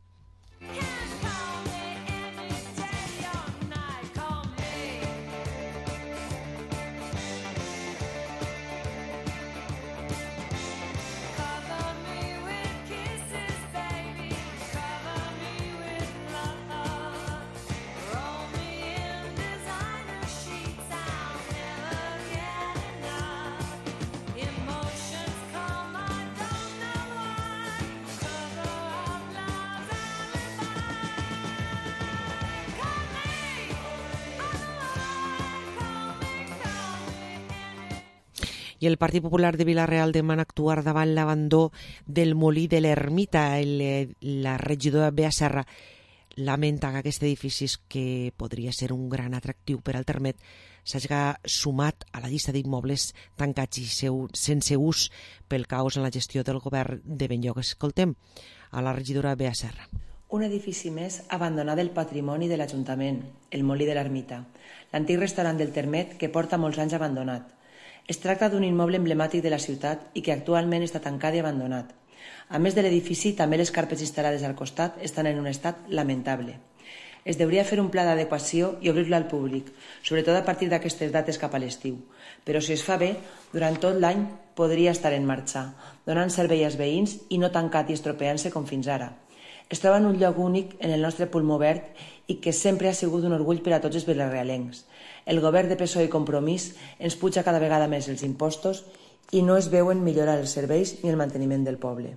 I el Partit Popular de Vila-real demana actuar davant l'abandó del molí de l'Ermita. El, la regidora Bea Serra lamenta que aquest edifici, que podria ser un gran atractiu per al Termet, s'hagi sumat a la llista d'immobles tancats i seu, sense ús pel caos en la gestió del govern de Benlloc. Escoltem a la regidora Bea Serra. Un edifici més abandonat del patrimoni de l'Ajuntament, el molí de l'Ermita, l'antic restaurant del Termet que porta molts anys abandonat. Es tracta d'un immoble emblemàtic de la ciutat i que actualment està tancat i abandonat. A més de l'edifici, també les carpes instal·lades al costat estan en un estat lamentable. Es deuria fer un pla d'adequació i obrir-lo al públic, sobretot a partir d'aquestes dates cap a l'estiu. Però si es fa bé, durant tot l'any podria estar en marxa, donant servei als veïns i no tancat i estropeant-se com fins ara. Es troba en un lloc únic en el nostre pulmó verd i que sempre ha sigut un orgull per a tots els vilarealencs. El govern de P S O E i Compromís ens puja cada vegada més els impostos i no es veuen millorar els serveis ni el manteniment del poble.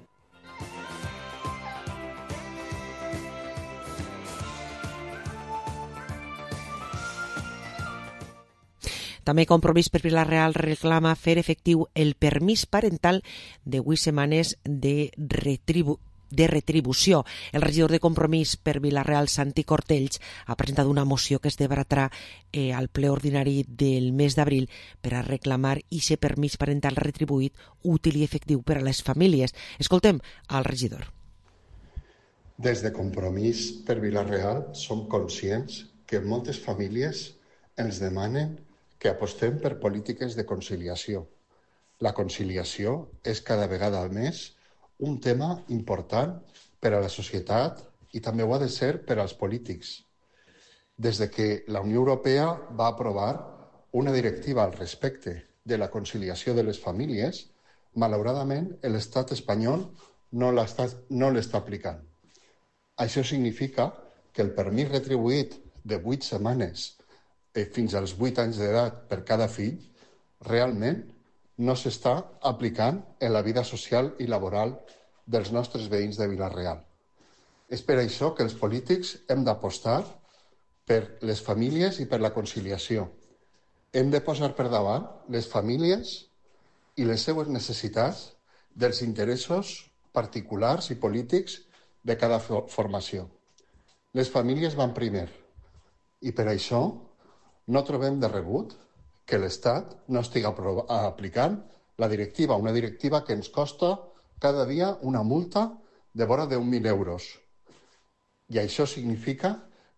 També Compromís per Vila-real reclama fer efectiu el permís parental de vuit setmanes de retribució. de retribució. El regidor de Compromís per Vila-real, Santi Cortells, ha presentat una moció que es debatrà eh, al ple ordinari del mes d'abril per a reclamar ese permís parental retribuït útil i efectiu per a les famílies. Escoltem al regidor. Des de Compromís per Vila-real som conscients que moltes famílies ens demanen que apostem per polítiques de conciliació. La conciliació és cada vegada més un tema important per a la societat i també ho ha de ser per als polítics. Des de que la Unió Europea va aprovar una directiva al respecte de la conciliació de les famílies, malauradament l'estat espanyol no l'està no l'està aplicant. Això significa que el permís retribuït de vuit setmanes eh, fins als vuit anys d'edat per cada fill realment no s'està aplicant en la vida social i laboral dels nostres veïns de Vila-real. És per això que els polítics hem d'apostar per les famílies i per la conciliació. Hem de posar per davant les famílies i les seues necessitats dels interessos particulars i polítics de cada formació. Les famílies van primer i per això no trobem de rebut que l'Estat no estigui aplicant la directiva, una directiva que ens costa cada dia una multa de vora deu mil euros. I això significa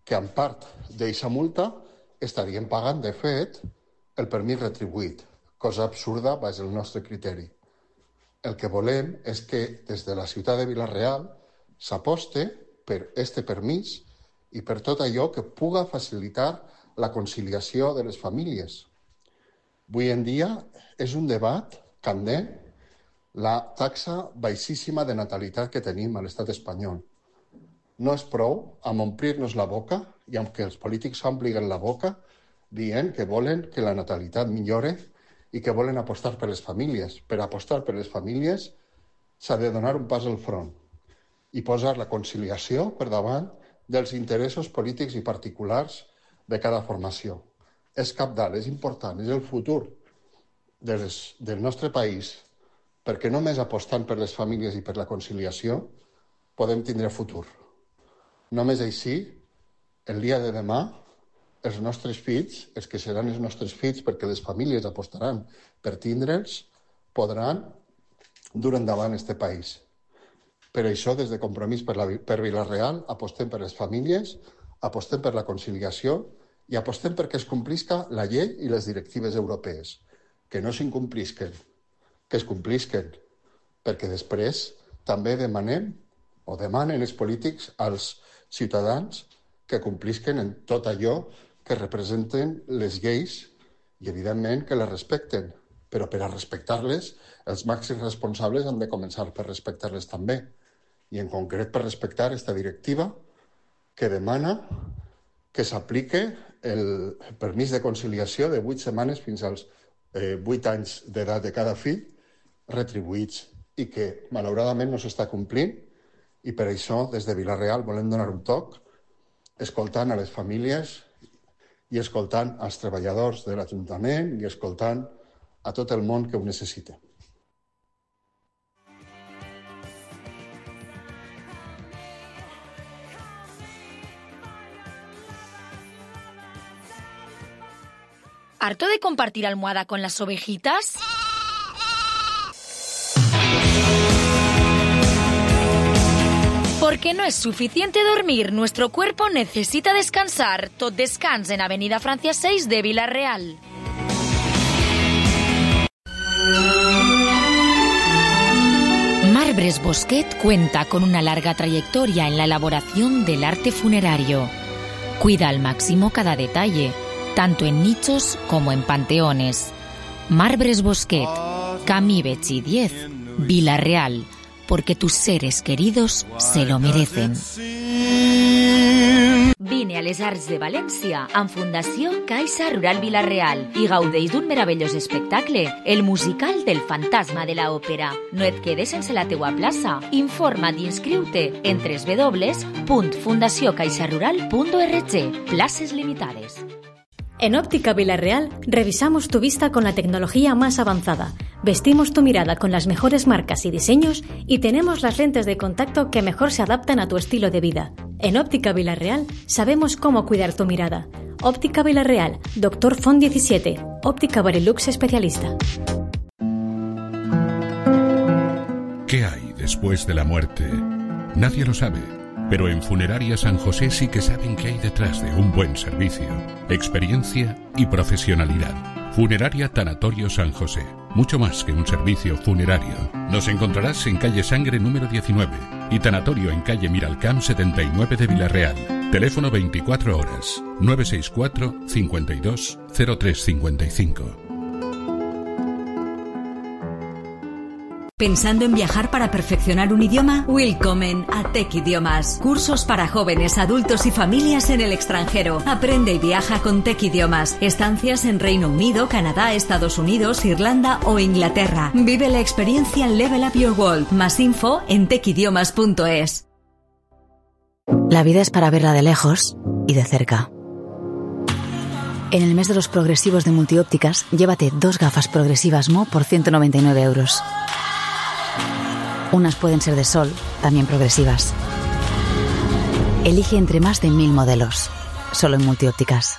que en part d'eixa multa estarien pagant, de fet, el permís retribuït, cosa absurda baix el nostre criteri. El que volem és que des de la ciutat de Vila-real s'aposte per este permís i per tot allò que puga facilitar la conciliació de les famílies. Avui en dia és un debat candent la taxa baixíssima de natalitat que tenim a l'estat espanyol. No és prou amb omplir-nos la boca i amb que els polítics s'ompliguin la boca dient que volen que la natalitat millore i que volen apostar per les famílies. Per apostar per les famílies s'ha de donar un pas al front i posar la conciliació per davant dels interessos polítics i particulars de cada formació. És cabdal, és important, és el futur des, del nostre país, perquè només apostant per les famílies i per la conciliació podem tindre futur. Només així, el dia de demà, els nostres fills, els que seran els nostres fills perquè les famílies apostaran per tindre'ls, podran dur endavant este país. Per això, des de Compromís per, la, per Vila-real, apostem per les famílies, apostem per la conciliació i apostem perquè es complisca la llei i les directives europees. Que no s'incomplisquen, que es complisquen, perquè després també demanem o demanen els polítics als ciutadans que complisquen en tot allò que representen les lleis i, evidentment, que les respecten. Però per a respectar-les, els màxims responsables han de començar per respectar-les també. I, en concret, per respectar aquesta directiva que demana que s'aplique el permís de conciliació de vuit setmanes fins als eh, vuit anys d'edat de cada fill retribuïts i que, malauradament, no s'està complint i per això, des de Vila-real, volem donar un toc escoltant a les famílies i escoltant als treballadors de l'Ajuntament i escoltant a tot el món que ho necessita. ¿Harto de compartir almohada con las ovejitas? Porque no es suficiente dormir, nuestro cuerpo necesita descansar. Tot descans en Avenida Francia seis de Vila-real. Marbres Bosquet cuenta con una larga trayectoria en la elaboración del arte funerario. Cuida al máximo cada detalle, tanto en nichos como en panteones. Marbres Bosquet, Camí Betxí diez, Vila-real, porque tus seres queridos se lo merecen. Vine a les Arts de València amb Fundació Caixa Rural Vila-real i gaudeix d'un meravellós espectacle, el musical del fantasma de la òpera. No et quedes sense la teua plaça. Informa't i inscriu-te en w w w punt fundació caixa rural punt org. Places limitades. En Óptica Vila-real revisamos tu vista con la tecnología más avanzada, vestimos tu mirada con las mejores marcas y diseños y tenemos las lentes de contacto que mejor se adaptan a tu estilo de vida. En Óptica Vila-real sabemos cómo cuidar tu mirada. Óptica Vila-real, Doctor Font diecisiete, Óptica Barilux especialista. ¿Qué hay después de la muerte? Nadie lo sabe. Pero en Funeraria San José sí que saben qué hay detrás de un buen servicio, experiencia y profesionalidad. Funeraria Tanatorio San José. Mucho más que un servicio funerario. Nos encontrarás en calle Sangre número diecinueve y Tanatorio en calle Miralcamp setenta y nueve de Vila-real. Teléfono veinticuatro horas, nueve seis cuatro, cincuenta y dos, cero tres cincuenta y cinco. ¿Pensando en viajar para perfeccionar un idioma? Willkommen a Tech Idiomas. Cursos para jóvenes, adultos y familias en el extranjero. Aprende y viaja con Tech Idiomas. Estancias en Reino Unido, Canadá, Estados Unidos, Irlanda o Inglaterra. Vive la experiencia Level Up Your World. Más info en tech idiomas punto es. La vida es para verla de lejos y de cerca. En el mes de los progresivos de Multiópticas, llévate dos gafas progresivas Mo por ciento noventa y nueve euros. Unas pueden ser de sol, también progresivas. Elige entre más de mil modelos, solo en Multiópticas.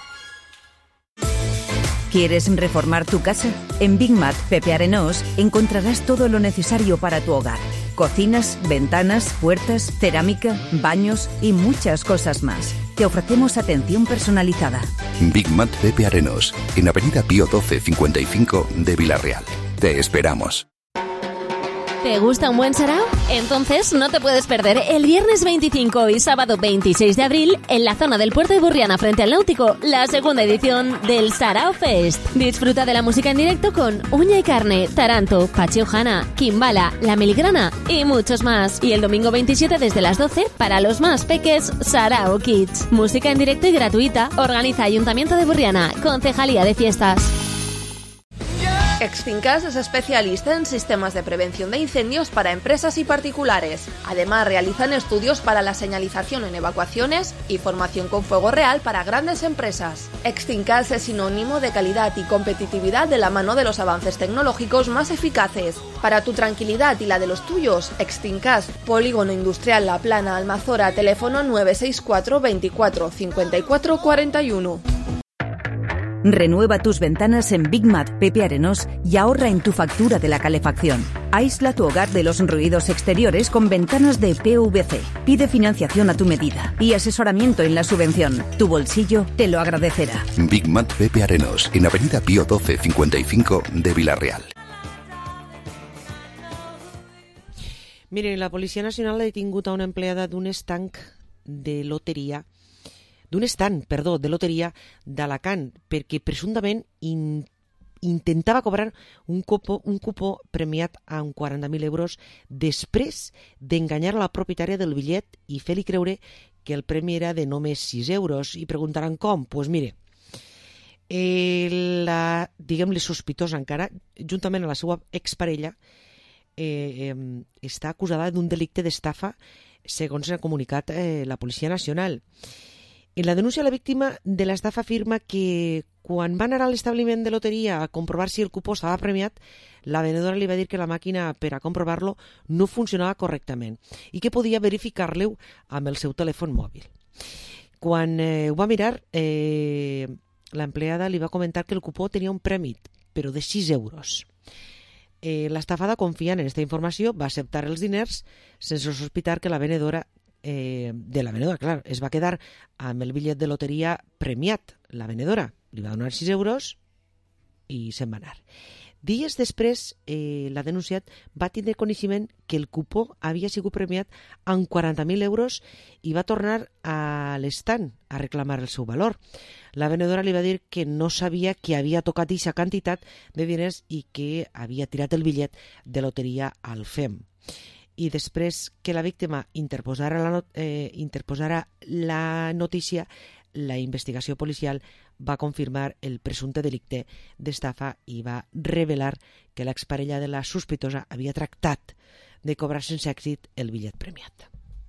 ¿Quieres reformar tu casa? En Big Mat Pepe Arenós encontrarás todo lo necesario para tu hogar. Cocinas, ventanas, puertas, cerámica, baños y muchas cosas más. te ofrecemos atención personalizada. Big Mat Pepe Arenos, en Avenida Pío doce cincuenta y cinco de Villarreal. Te esperamos. ¿Te gusta un buen sarao? Entonces no te puedes perder el viernes veinticinco y sábado veintiséis de abril en la zona del puerto de Burriana frente al Náutico, la segunda edición del Sarao Fest. Disfruta de la música en directo con Uña y Carne, Taranto, Pachi Ojana, Kimbala, La Miligrana y muchos más. Y el domingo veintisiete desde las doce para los más peques, Sarao Kids. Música en directo y gratuita. Organiza Ayuntamiento de Burriana, Concejalía de Fiestas. Extincas es especialista en sistemas de prevención de incendios para empresas y particulares. Además, realizan estudios para la señalización en evacuaciones y formación con fuego real para grandes empresas. Extincas es sinónimo de calidad y competitividad de la mano de los avances tecnológicos más eficaces. Para tu tranquilidad y la de los tuyos, Extincas, Polígono Industrial La Plana, Almazora, teléfono nueve seis cuatro veinticuatro cincuenta y cuatro cuarenta y uno. Renueva tus ventanas en Big Mat Pepe Arenos y ahorra en tu factura de la calefacción. Aísla tu hogar de los ruidos exteriores con ventanas de P V C. Pide financiación a tu medida y asesoramiento en la subvención. Tu bolsillo te lo agradecerá. Big Mat Pepe Arenos, en Avenida Pío doce cincuenta y cinco de Villarreal. Miren, la Policia Nacional ha detingut a una empleada d'un estanc de loteria d'un estant, perdó, de loteria d'Alacant, perquè presumptament in, intentava cobrar un cupó, un cupó premiat amb quaranta mil euros després d'enganyar a la propietària del bitllet i fer-li creure que el premi era de només sis euros. I preguntaran com? Doncs pues mire, eh, la, diguem-li sospitosa encara, juntament a la seva exparella, eh, eh, està acusada d'un delicte d'estafa, segons ha comunicat eh, la Policia Nacional. En la denúncia, la víctima de l'estafa afirma que quan va anar a l'establiment de loteria a comprovar si el cupó estava premiat, la venedora li va dir que la màquina per a comprovar-lo no funcionava correctament i que podia verificar-lo amb el seu telèfon mòbil. Quan eh, ho va mirar, eh, l'empleada li va comentar que el cupó tenia un premi, però de sis euros. Eh, l'estafada, confiant en aquesta informació, va acceptar els diners sense sospitar que la venedora Eh, de la venedora, clar, es va quedar amb el bitllet de loteria premiat. La venedora li va donar sis euros i se'n va anar. Dies després, eh, la denunciat va tindre coneixement que el cupó havia sigut premiat amb quaranta mil euros i va tornar a l'estant a reclamar el seu valor. La venedora li va dir que no sabia que havia tocat aquesta quantitat de diners i que havia tirat el bitllet de loteria al F E M. I després que la víctima interposara la, not eh, interposara la notícia, la investigació policial va confirmar el presumpte delicte d'estafa i va revelar que l'exparella de la sospitosa havia tractat de cobrar sense èxit el bitllet premiat.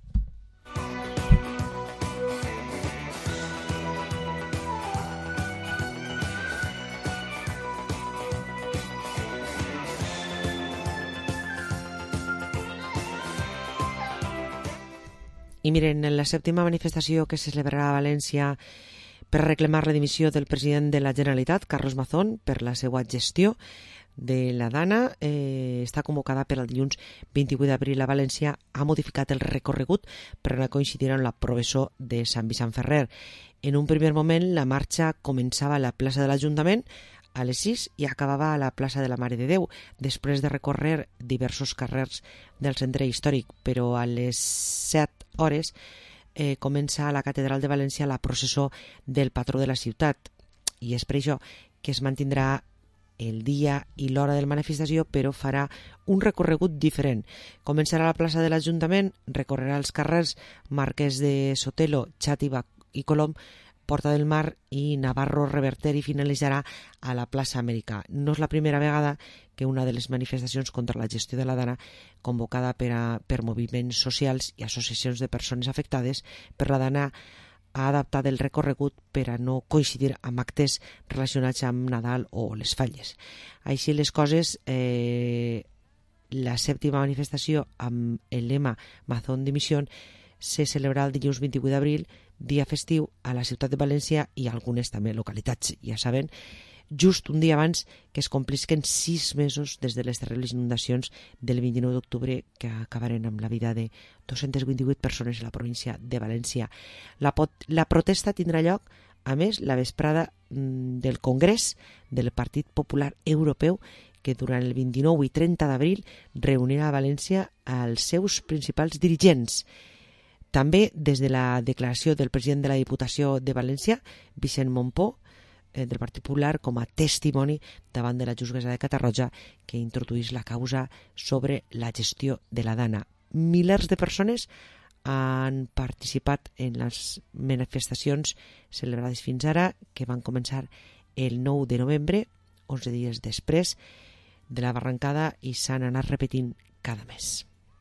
I miren, en la sèptima manifestació que se celebrarà a València per reclamar la dimissió del president de la Generalitat, Carlos Mazón, per la seva gestió de la Dana, eh, està convocada per al dilluns vint-i-vuit d'abril a València. Ha modificat el recorregut per anar a coincidir amb la professó de Sant Vicent Ferrer. En un primer moment, la marxa començava a la plaça de l'Ajuntament a les sis i acabava a la plaça de la Mare de Déu, després de recórrer diversos carrers del centre històric, però a les set hores eh, comença a la Catedral de València la processó del patró de la ciutat, i és per això que es mantindrà el dia i l'hora de la manifestació, però farà un recorregut diferent. Començarà a la plaça de l'Ajuntament, recorrerà els carrers Marquès de Sotelo, Xàtiva i Colom, Porta del Mar i Navarro Reverter, i finalitzarà a la plaça Amèrica. No és la primera vegada que una de les manifestacions contra la gestió de la Dana, convocada per, a, per moviments socials i associacions de persones afectades per la Dana, ha adaptat el recorregut per a no coincidir amb actes relacionats amb Nadal o les falles. Així les coses, eh, la sèptima manifestació amb el lema Mazón dimisión se celebrarà el dilluns vint-i-vuit d'abril, dia festiu, a la ciutat de València i algunes també localitats. Ja saben, just un dia abans que es complisquen sis mesos des de les terribles inundacions del vint-i-nou d'octubre que acabaren amb la vida de dos-cents vint-i-vuit persones a la província de València. La, pot, la protesta tindrà lloc, a més, la vesprada mm, del Congrés del Partit Popular Europeu, que durant el vint-i-nou i trenta d'abril reunirà a València els seus principals dirigents. També, des de la declaració del president de la Diputació de València, Vicent Montpó, eh, del Partit Popular, com a testimoni davant de la jutgessa de Catarroja, que introduís la causa sobre la gestió de la Dana. Milers de persones han participat en les manifestacions celebrades fins ara, que van començar el nou de novembre, onze dies després de la barrancada, i s'han anat repetint cada mes.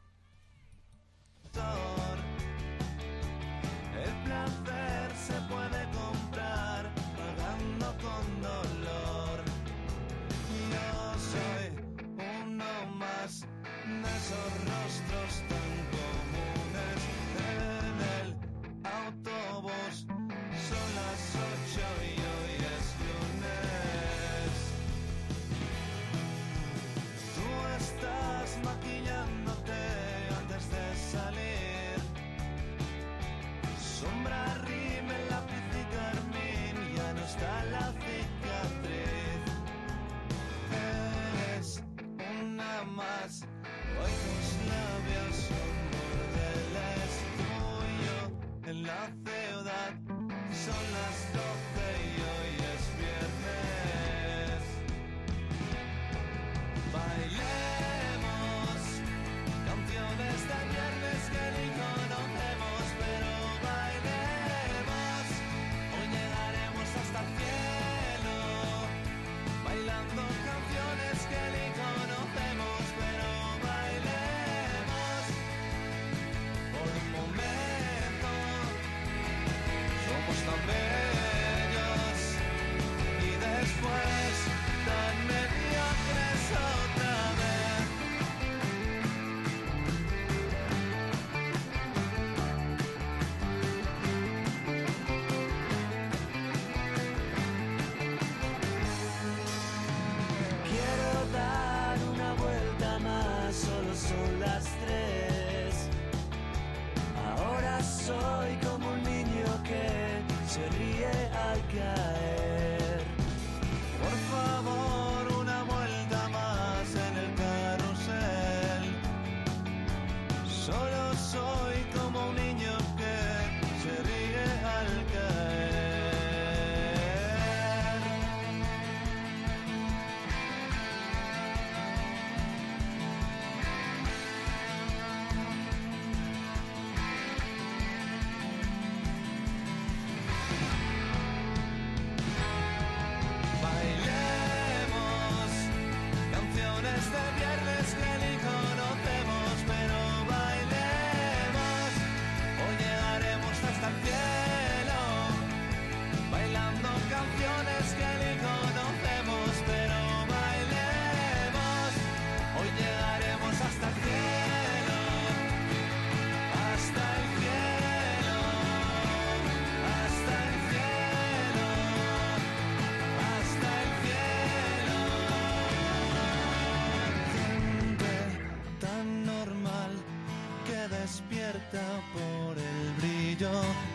Por el brillo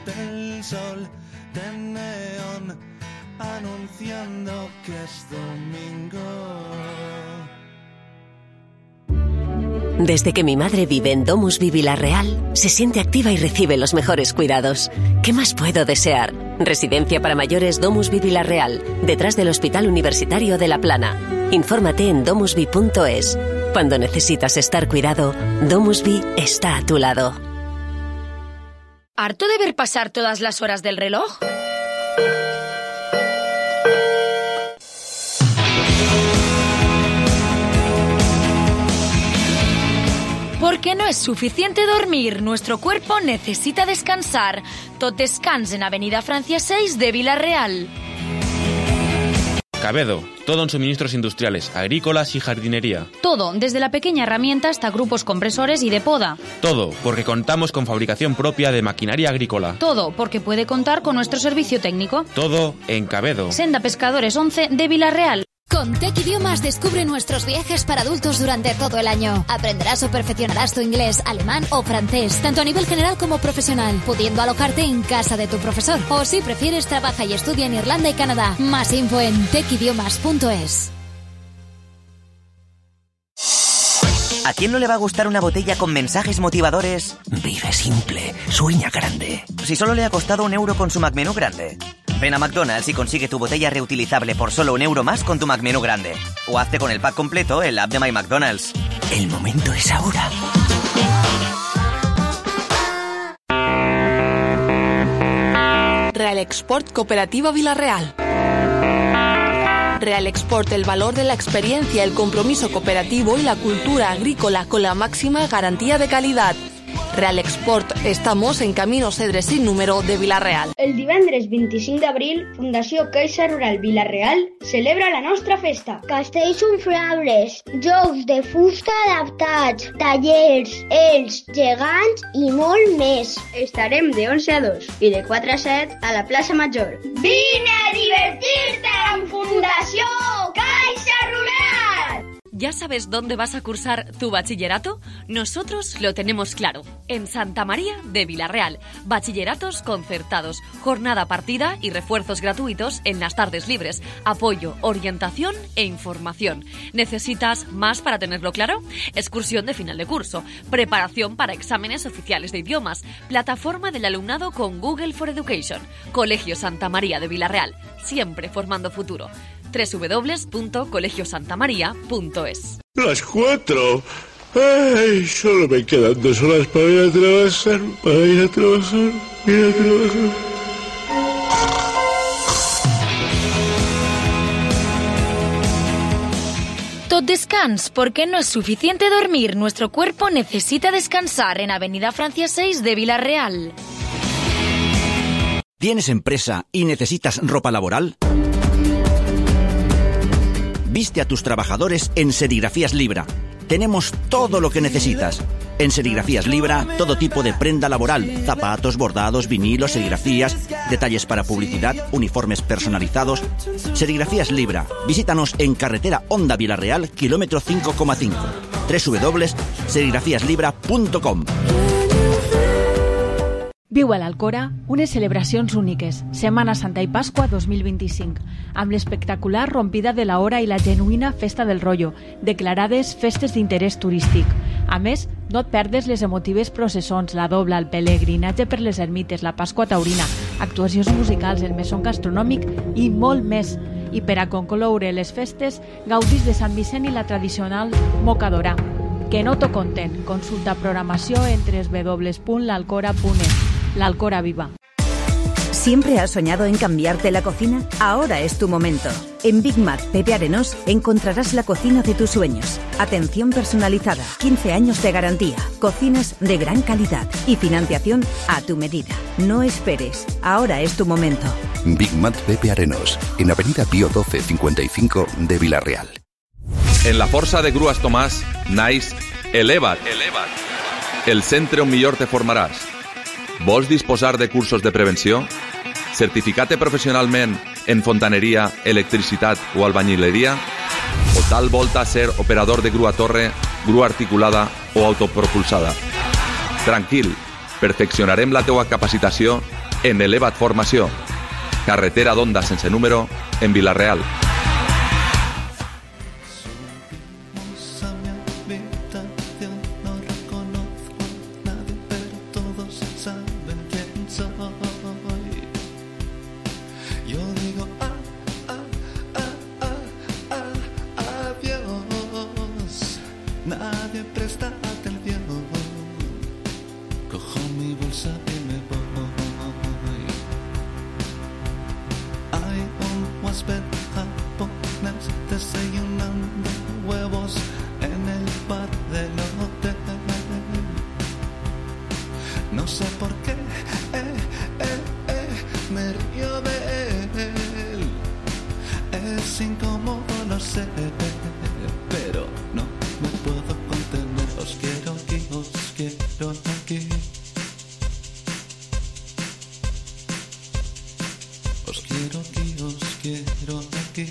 del sol de neón, anunciando que es domingo. Desde que mi madre vive en DomusVi Vila-real, se siente activa y recibe los mejores cuidados. ¿Qué más puedo desear? Residencia para mayores DomusVi Vila-real, detrás del Hospital Universitario de La Plana. Infórmate en domusvi punto es. Cuando necesitas estar cuidado, DomusVi está a tu lado. ¿Harto de ver pasar todas las horas del reloj? Porque no es suficiente dormir, nuestro cuerpo necesita descansar. Tot descans en Avenida Francia seis de Vila-real. Cabedo, todo en suministros industriales, agrícolas y jardinería. Todo, desde la pequeña herramienta hasta grupos compresores y de poda. Todo, porque contamos con fabricación propia de maquinaria agrícola. Todo, porque puede contar con nuestro servicio técnico. Todo en Cabedo. Senda Pescadores once de Vilarreal. Con Tech Idiomas descubre nuestros viajes para adultos durante todo el año. Aprenderás o perfeccionarás tu inglés, alemán o francés, tanto a nivel general como profesional, pudiendo alojarte en casa de tu profesor. O si prefieres, trabaja y estudia en Irlanda y Canadá. Más info en tech idiomas punto es. ¿A quién no le va a gustar una botella con mensajes motivadores? Vive simple, sueña grande. Si solo le ha costado un euro con su McMenú grande. Ven a McDonald's y consigue tu botella reutilizable por solo un euro más con tu McMenú grande. O hazte con el pack completo en la app de My McDonald's. El momento es ahora. Real Export Cooperativa Vilarreal. Real Export, el valor de la experiencia, el compromiso cooperativo y la cultura agrícola con la máxima garantía de calidad. Real Export, estamos en Camino Cedre sin número de Vilarreal. El divendres vint-i-cinc d'abril, Fundació Caixa Rural Vilarreal celebra la nostra festa. Castells inflables, jocs de fusta adaptats, tallers, ells, gegants i molt més. Estarem de onze a dos i de quatre a set a la plaça Major. Vine a divertir-te amb Fundació Caixa Rural! ¿Ya sabes dónde vas a cursar tu bachillerato? Nosotros lo tenemos claro. En Santa María de Vilarreal. Bachilleratos concertados, jornada partida y refuerzos gratuitos en las tardes libres. Apoyo, orientación e información. ¿Necesitas más para tenerlo claro? Excursión de final de curso. Preparación para exámenes oficiales de idiomas. Plataforma del alumnado con Google for Education. Colegio Santa María de Vilarreal. Siempre formando futuro. doble u doble u doble u punto colegio santa maría punto es. Las cuatro. Ay, solo me quedan dos horas para ir a trabajar, para ir a trabajar, ir a trabajar. Tot descans, porque no es suficiente dormir. Nuestro cuerpo necesita descansar en Avenida Francia seis de Vilarreal. ¿Tienes empresa y necesitas ropa laboral? Viste a tus trabajadores en Serigrafías Libra. Tenemos todo lo que necesitas. En Serigrafías Libra, todo tipo de prenda laboral, zapatos, bordados, vinilos, serigrafías, detalles para publicidad, uniformes personalizados. Serigrafías Libra. Visítanos en carretera Honda Vilarreal, kilómetro cinco coma cinco. doble u doble u doble u punto serigrafías libra punto com. Viu a l'Alcora unes celebracions úniques, Setmana Santa i Pasqua dos mil vint-i-cinc, amb l'espectacular rompida de la hora i la genuïna Festa del Rotllo, declarades festes d'interès turístic. A més, no et perdes les emotives processons, la dobla, el pelegrinatge per les ermites, la Pasqua taurina, actuacions musicals, el mesón gastronòmic i molt més. I per a concloure les festes, gaudis de Sant Vicent i la tradicional mocadora. Que no t'ho conten. Consulta programació en doble u doble u doble u punt l'alcora punt es. L'Alcora Viva. ¿Siempre has soñado en cambiarte la cocina? Ahora es tu momento. En Big Mac Pepe Arenós encontrarás la cocina de tus sueños. Atención personalizada, quince años de garantía, cocinas de gran calidad y financiación a tu medida. No esperes, ahora es tu momento. Big Mac Pepe Arenós, en Avenida Pío doce cincuenta y cinco de Vilarreal. En la Força de Grues Tomàs naix Eleva't, Eleva't, el centre on millor te formaràs. Vols disposar de cursos de prevenció? Certificar-te professionalment en fontaneria, electricitat o albañileria? O tal volta ser operador de grua torre, grua articulada o autopropulsada? Tranquil, perfeccionarem la teua capacitació en Eleva't Formació. Carretera d'Onda sense número en Vilarreal. Es aquí, os quiero aquí.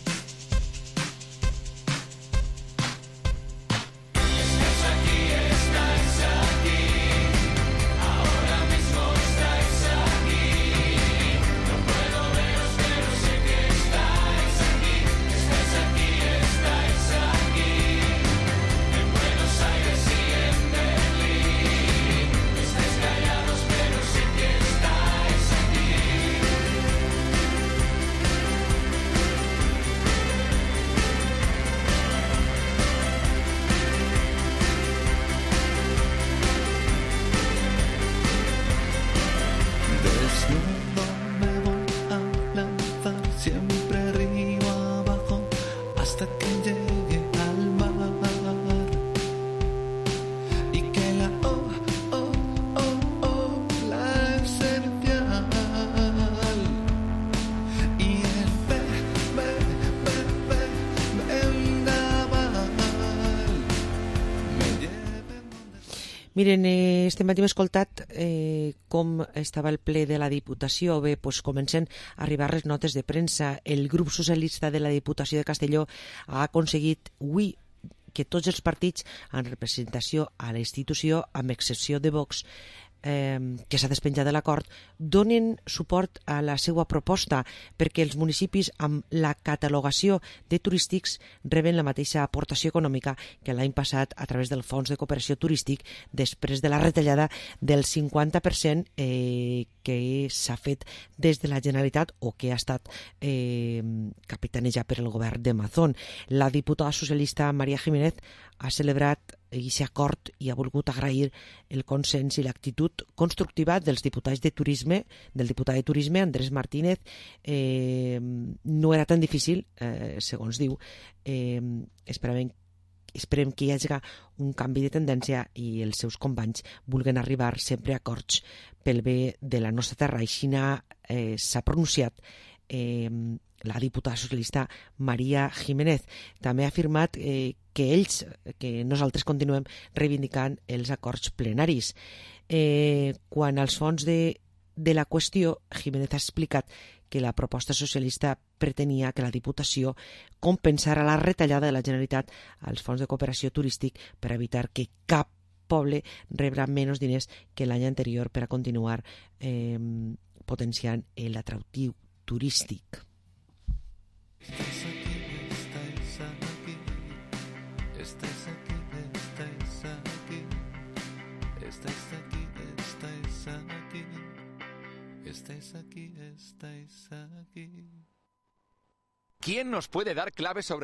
Miren, eh, este matí hem escoltat eh, com estava el ple de la Diputació. Bé, doncs comencen a arribar les notes de premsa. El grup socialista de la Diputació de Castelló ha aconseguit avui que tots els partits amb representació a la institució, amb excepció de Vox, eh, que s'ha despenjat de l'acord, donen suport a la seva proposta perquè els municipis amb la catalogació de turístics reben la mateixa aportació econòmica que l'any passat a través del Fons de Cooperació Turístic després de la retallada del cinquanta per cent eh, que s'ha fet des de la Generalitat o que ha estat eh, capitanejat per el govern de Mazón. La diputada socialista María Jiménez ha celebrat aquest acord i ha volgut agrair el consens i l'actitud constructiva dels diputats de turisme, del diputat de turisme Andrés Martínez. Eh, no era tan difícil, eh, segons diu. Eh, esperem, esperem que hi hagi un canvi de tendència i els seus companys vulguen arribar sempre a acords pel bé de la nostra terra. Així eh, s'ha pronunciat eh, la diputada socialista María Jiménez. També ha afirmat eh, que ells, que nosaltres continuem reivindicant els acords plenaris. Eh, quan als fons de, de la qüestió, Jiménez ha explicat que la proposta socialista pretenia que la Diputació compensara la retallada de la Generalitat als fons de cooperació turístic per evitar que cap poble rebrà menys diners que l'any anterior per a continuar eh, potenciant l'atractiu turístic. Estáis aquí, estáis aquí, estáis aquí, estáis aquí, estáis aquí, estáis aquí, estáis aquí. ¿Quién nos puede dar claves sobre...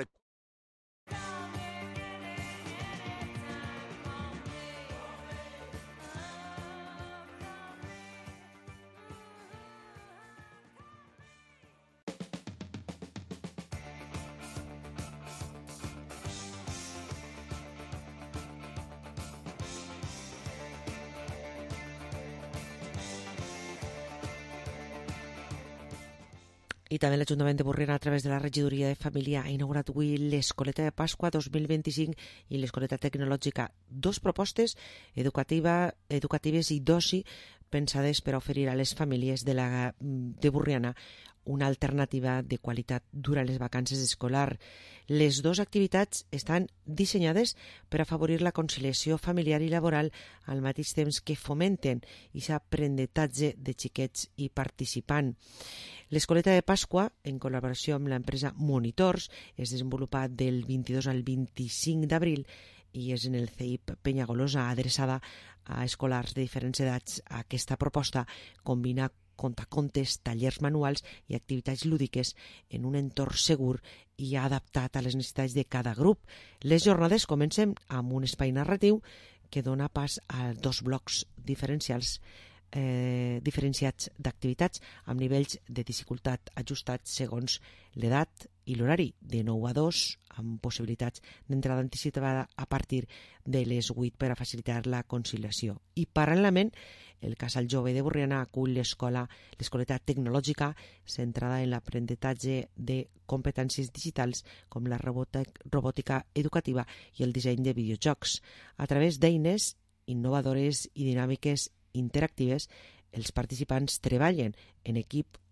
I també l'Ajuntament de Borriana, a través de la Regidoria de Família, ha inaugurat avui l'Escoleta de Pasqua dos mil vint-i-cinc i l'Escoleta Tecnològica. Dos propostes educativa, educatives i d'oci pensades per oferir a les famílies de, la, de Borriana una alternativa de qualitat durant les vacances escolar. Les dues activitats estan dissenyades per afavorir la conciliació familiar i laboral al mateix temps que fomenten aquest aprenentatge de xiquets i participant. L'Escoleta de Pasqua, en col·laboració amb l'empresa Monitors, es desenvolupa del vint-i-dos al vint-i-cinc d'abril i és en el C I P Penyagolosa, adreçada a escolars de diferents edats. Aquesta proposta combina contacontes, tallers manuals i activitats lúdiques en un entorn segur i adaptat a les necessitats de cada grup. Les jornades comencen amb un espai narratiu que dona pas a dos blocs diferencials eh, diferenciats d'activitats amb nivells de dificultat ajustats segons l'edat i l'horari, de nou a dos, amb possibilitats d'entrada anticipada a partir de les vuit per a facilitar la conciliació. I paral·lelament, el Casal Jove de Borriana acull l'escola, l'escoleta tecnològica centrada en l'aprenentatge de competències digitals com la robòtica educativa i el disseny de videojocs. A través d'eines innovadores i dinàmiques interactives, els participants treballen en equip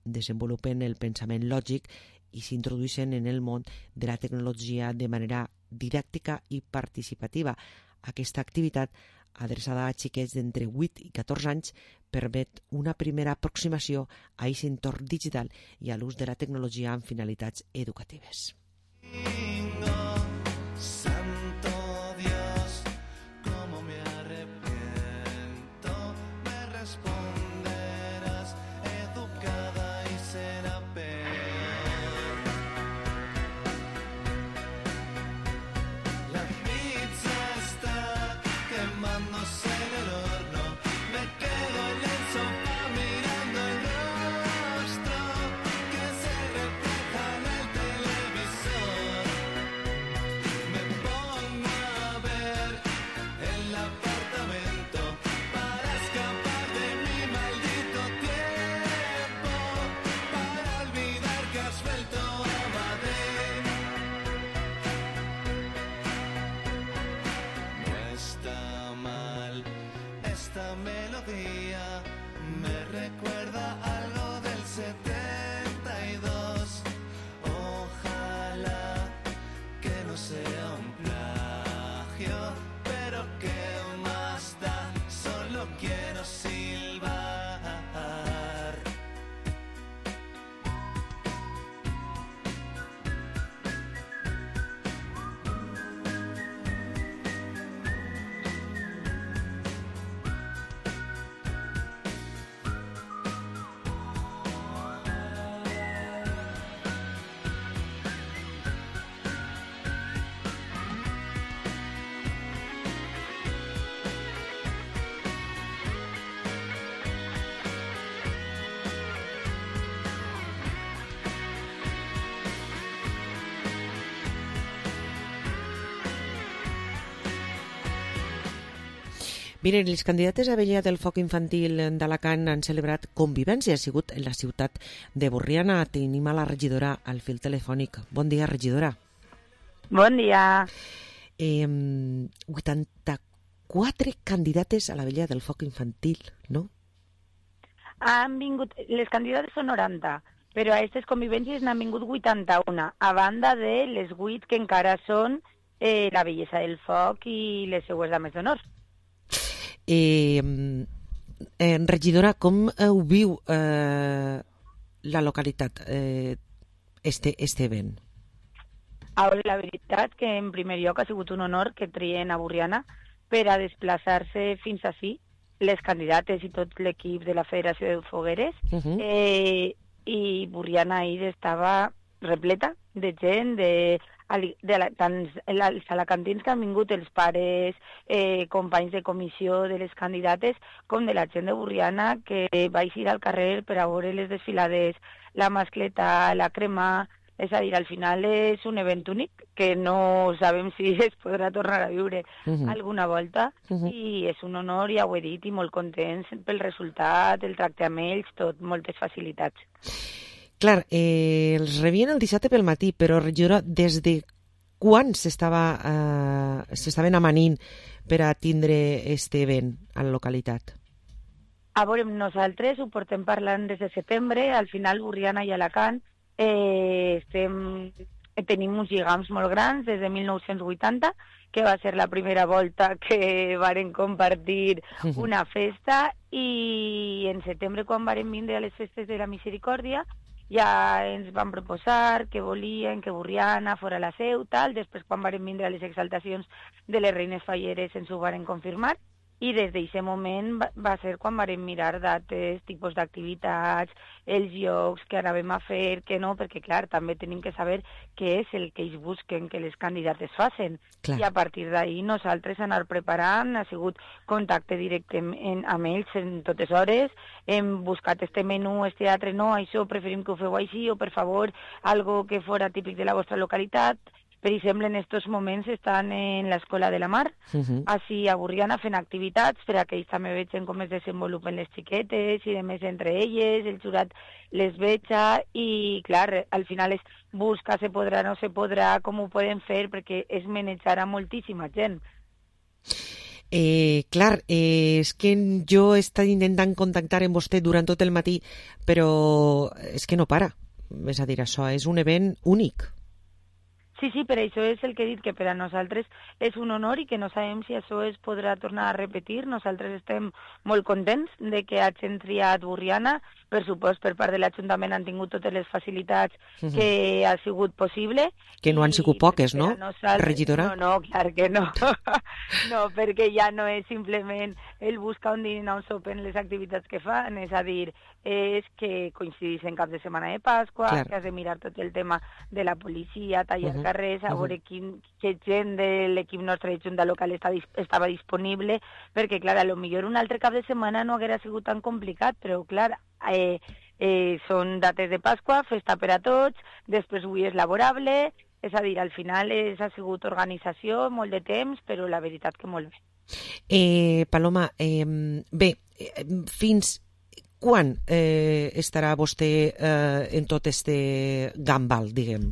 desenvolupen el pensament lògic i s'introdueixen en el món de la tecnologia de manera didàctica i participativa. Aquesta activitat, adreçada a xiquets d'entre vuit i catorze anys, permet una primera aproximació a aquest entorn digital i a l'ús de la tecnologia amb finalitats educatives. Miren, les candidates a Vella del Foc Infantil d'Alacant han celebrat convivència. Ha sigut en la ciutat de Borriana. Tenim a la regidora al fil telefònic. Bon dia, regidora. Bon dia. Eh, vuitanta-quatre candidates a la Vella del Foc Infantil, no? Han vingut, les candidates són noranta, però a aquestes convivències n'han vingut vuitanta-una, a banda de les vuit que encara són eh, la Bellesa del Foc i les seues dames d'honor. Eh, eh, regidora, com ho viu eh, la localitat eh, este, este event? Ara, la veritat que en primer lloc ha sigut un honor que trien a Borriana per a desplaçar-se fins ací, les candidates i tot l'equip de la Federació de Fogueres, uh-huh. eh, i Borriana ahir estava repleta de gent, de de la, tant els alacantins que han vingut, els pares, eh, companys de comissió de les candidates, com de la gent de Borriana que va eixir al carrer per a veure les desfilades, la mascleta, la crema. És a dir, al final és un event únic que no sabem si es podrà tornar a viure uh-huh. alguna volta uh-huh. i és un honor, ja ho he dit, i molt contents pel resultat, el tracte amb ells, tot, moltes facilitats. Clar, eh, els rebien el dissabte pel matí, però, regidora, des de quan s'estava eh, s'estaven amanint per a tindre este event a la localitat? A veure, nosaltres ho portem parlant des de setembre, al final Borriana i Alacant eh, estem, tenim uns lligams molt grans des de mil nou-cents vuitanta, que va ser la primera volta que varen compartir una festa, i en setembre, quan varen vindre a les festes de la Misericòrdia, ja ens van proposar que volien que Borriana fora la seu, tal. Després, quan varen vindre a les exaltacions de les Reines Falleres, ens ho varen confirmar, i des d'aquest moment va, va ser quan varen mirar dates, tipus d'activitats, els llocs que anàvem a fer, que no, perquè, clar, també tenim que saber què és el que ells busquen que les candidates facin. Clar. I a partir d'ahir nosaltres anar preparant, ha sigut contacte directe en, amb ells en totes hores, hem buscat este menú, este altre, no, això preferim que ho feu així, o per favor, algo que fora típic de la vostra localitat. Per exemple, en aquests moments estan en l'Escola de la Mar, uh-huh. així a Borriana fent activitats per a que ells també vegin com es desenvolupen les xiquetes i de més entre elles, el jurat les veja i, clar, al final es busca, se podrà, no se podrà, com ho poden fer, perquè es manejarà moltíssima gent. Eh, clar, eh, és que jo he estat intentant contactar amb vostè durant tot el matí, però és que no para. És a dir, això és un event únic. Sí, sí, per això és el que he dit, que per a nosaltres és un honor i que no sabem si això es podrà tornar a repetir. Nosaltres estem molt contents de que hagin triat Borriana. Per supost, per part de l'Ajuntament han tingut totes les facilitats Mhm. que ha sigut possible. Que no han sigut poques, no, nosaltres- regidora? No, no, clar que no. No, perquè ja no és simplement el buscar un dinar, un sopar en les activitats que fan, és a dir, és que coincidís en cap de setmana de Pasqua, Clar. que has de mirar tot el tema de la policia, tallar Mhm, carrers, a mhm. veure quin, que gent de l'equip nostre de Junta Local està, dis- estava disponible, perquè, clar, a lo millor un altre cap de setmana no haguera sigut tan complicat, però, clar, eh, eh, són dates de Pasqua, festa per a tots, després avui és laborable, és a dir, al final és, ha sigut organització, molt de temps, però la veritat que molt bé. Eh, Paloma, eh, bé, eh, fins quan eh, estarà vostè eh, en tot este gambal, diguem?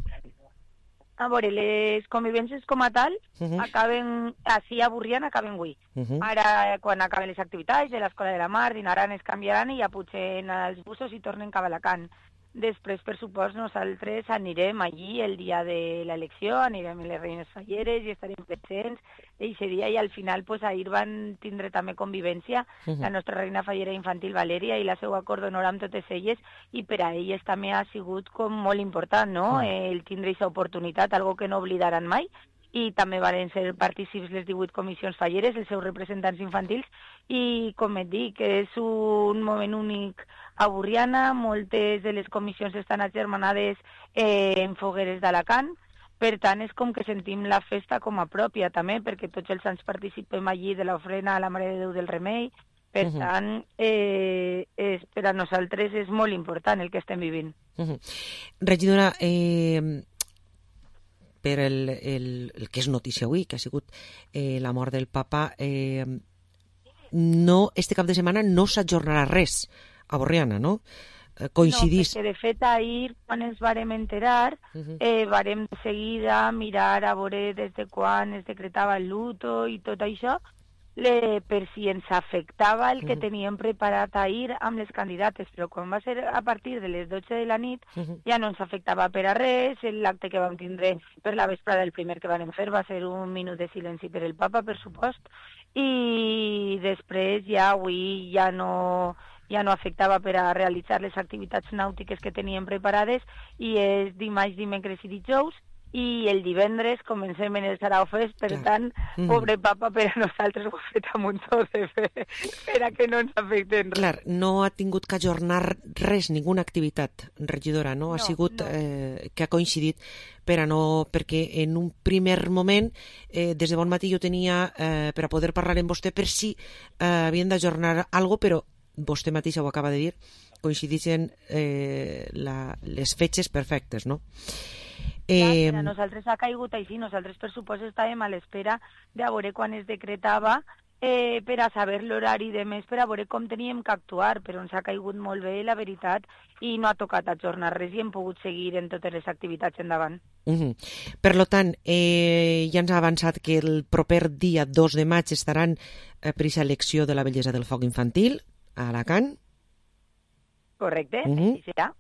A veure, les convivències com a tal Mhm. acaben, així a Borriana acaben avui. Mhm. Ara, quan acaben les activitats de l'Escola de la Mar, dinaran, es canviaran i ja pugen els busos i tornen cap a Alacant. Després, per supost, nosaltres anirem allí el dia de l'elecció, anirem a les Reines Falleres i estarem presents eixe dia i al final pues, ahir van tindre també convivència Mhm. la nostra reina fallera infantil Valèria i la seva acord d'honor amb totes elles i per a elles també ha sigut com molt important, no?, Mhm. el tindre aquesta oportunitat, algo que no oblidaran mai, i també van ser partícips les divuit comissions falleres, els seus representants infantils, i com et dic, és un moment únic a Borriana, moltes de les comissions estan agermanades eh, en fogueres d'Alacant, per tant és com que sentim la festa com a pròpia també, perquè tots els anys participem allí de l'ofrena a la Mare de Déu del Remei, per Mhm. tant, eh, és, per a nosaltres és molt important el que estem vivint. Mhm. Regidora, eh, per el, el, el que és notícia avui, que ha sigut eh, la mort del papa, eh, no, este cap de setmana no s'ajornarà res a Borriana, no? Eh, coincidís. No, perquè de fet ahir, quan ens vàrem enterar, Mhm. eh, vàrem de seguida mirar a veure des de quan es decretava el luto i tot això, le, per si ens afectava el que Mhm. teníem preparat ahir amb les candidates, però quan va ser a partir de les dotze de la nit Mhm. ja no ens afectava per a res, l'acte que vam tindre per la vesprada, el primer que vam fer va ser un minut de silenci per el papa, per supost, i després ja avui ja no ja no afectava per a realitzar les activitats nàutiques que teníem preparades i és dimarts, dimecres i dijous i el divendres comencem en el Sarau Fest, per Clar. tant, Mhm. pobre papa, per a nosaltres ho ha fet amb un to de fe, per a que no ens afecten res. Clar, no ha tingut que ajornar res, ninguna activitat, regidora, no? Ha No, sigut no. eh, que ha coincidit per a no... perquè en un primer moment, eh, des de bon matí jo tenia eh, per a poder parlar amb vostè per si eh, havien d'ajornar alguna cosa, però vostè mateixa ho acaba de dir, coincideixen eh, la, les fetges perfectes, no? Eh... Per a nosaltres ha caigut així, nosaltres per supost estàvem a l'espera de a veure quan es decretava eh, per a saber l'horari de més, per a veure com teníem que actuar, però ens ha caigut molt bé, la veritat, i no ha tocat ajornar res i hem pogut seguir en totes les activitats endavant. Uh -huh. Per lo tant, eh, ja ens ha avançat que el proper dia dos de maig estaran eh, per aquesta elecció de la bellesa del foc infantil a Alacant. Correcte, Uh -huh. així serà.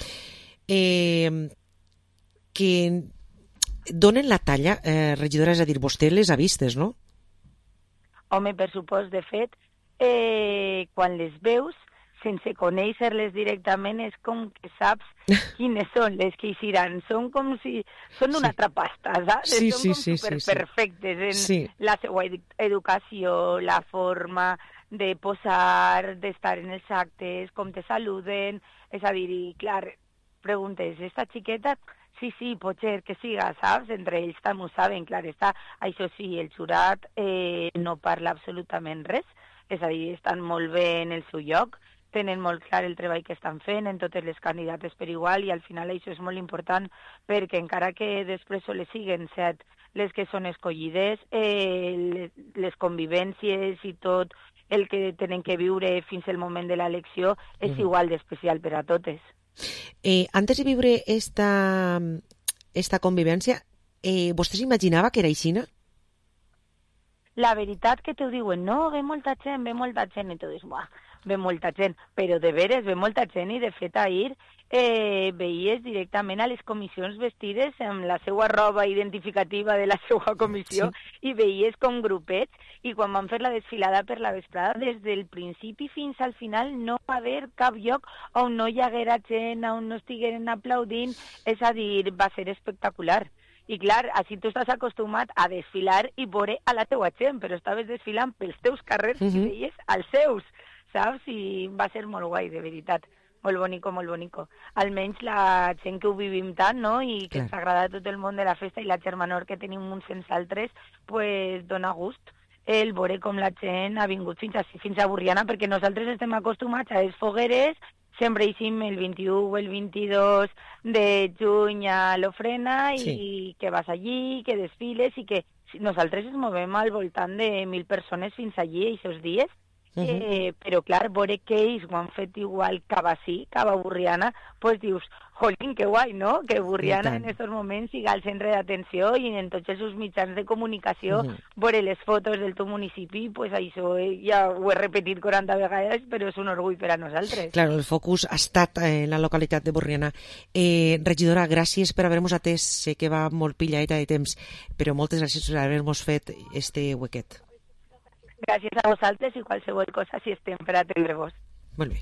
Eh, que donen la talla, eh, regidora, és a dir, vostè les ha vistes, no? Home, per supost, de fet, eh, quan les veus, sense conèixer-les directament, és com que saps quines són les que hi seran. Són com si... Són d'una Sí. trapasta, saps? Sí, són sí, com sí, sí, sí. superperfectes en Sí. la seva edu- educació, la forma de posar, d'estar en els actes, com te saluden, és a dir, i clar, preguntes, esta xiqueta... Sí, sí, pot ser que siga, saps? Entre ells també ho saben, clar, està... Això sí, el jurat eh, no parla absolutament res, és a dir, estan molt bé en el seu lloc, tenen molt clar el treball que estan fent en totes les candidates per igual i al final això és molt important perquè encara que després soles siguen set les que són escollides, eh, les, les convivències i tot el que tenen que viure fins al moment de l'elecció és Mhm. igual d'especial per a totes. Eh, antes de viure esta, esta convivència, eh, vostè s'imaginava que era aixina? la veritat que t'ho diuen, no, ve molta gent, ve molta gent, i tu dius, buah, ve molta gent, però de veres ve molta gent, i de fet ahir eh, veies directament a les comissions vestides amb la seva roba identificativa de la seva comissió, sí. I veies com grupets, i quan van fer la desfilada per la vesprada, des del principi fins al final no va haver cap lloc on no hi haguera gent, on no estigueren aplaudint, és a dir, va ser espectacular. I clar, així tu estàs acostumat a desfilar i veure a la teua gent, però estaves desfilant pels teus carrers uh-huh. I veies als seus, saps? I va ser molt guai, de veritat. Molt bonico, molt bonico. Almenys la gent que ho vivim tant, no?, i que clar. Ens agrada tot el món de la festa i la germanor que tenim uns sense altres, pues dona gust el veure com la gent ha vingut fins a, fins a Borriana, perquè nosaltres estem acostumats a les fogueres, sempre hicim el vint-i-u o el vint-i-dos de juny a l'ofrena sí. I que vas allí, que desfiles i que nosaltres ens movem al voltant de mil persones fins allí aquests dies. Uh-huh. Eh, però clar, veure que ells ho han fet igual cap així, cap a Borriana, pues dius, jolín, que guai, no? Que Borriana en aquests moments siga al centre d'atenció i en tots els seus mitjans de comunicació, uh-huh. Veure les fotos del teu municipi, pues això ja ho he repetit quaranta vegades, però és un orgull per a nosaltres. Claro, el focus ha estat en la localitat de Borriana. Eh, regidora, gràcies per haver-nos atès, sé que va molt pilladeta de temps, però moltes gràcies per haver-nos fet este huequet. Gràcies a vosaltres i qualsevol cosa si estem per atendre-vos. Molt bé.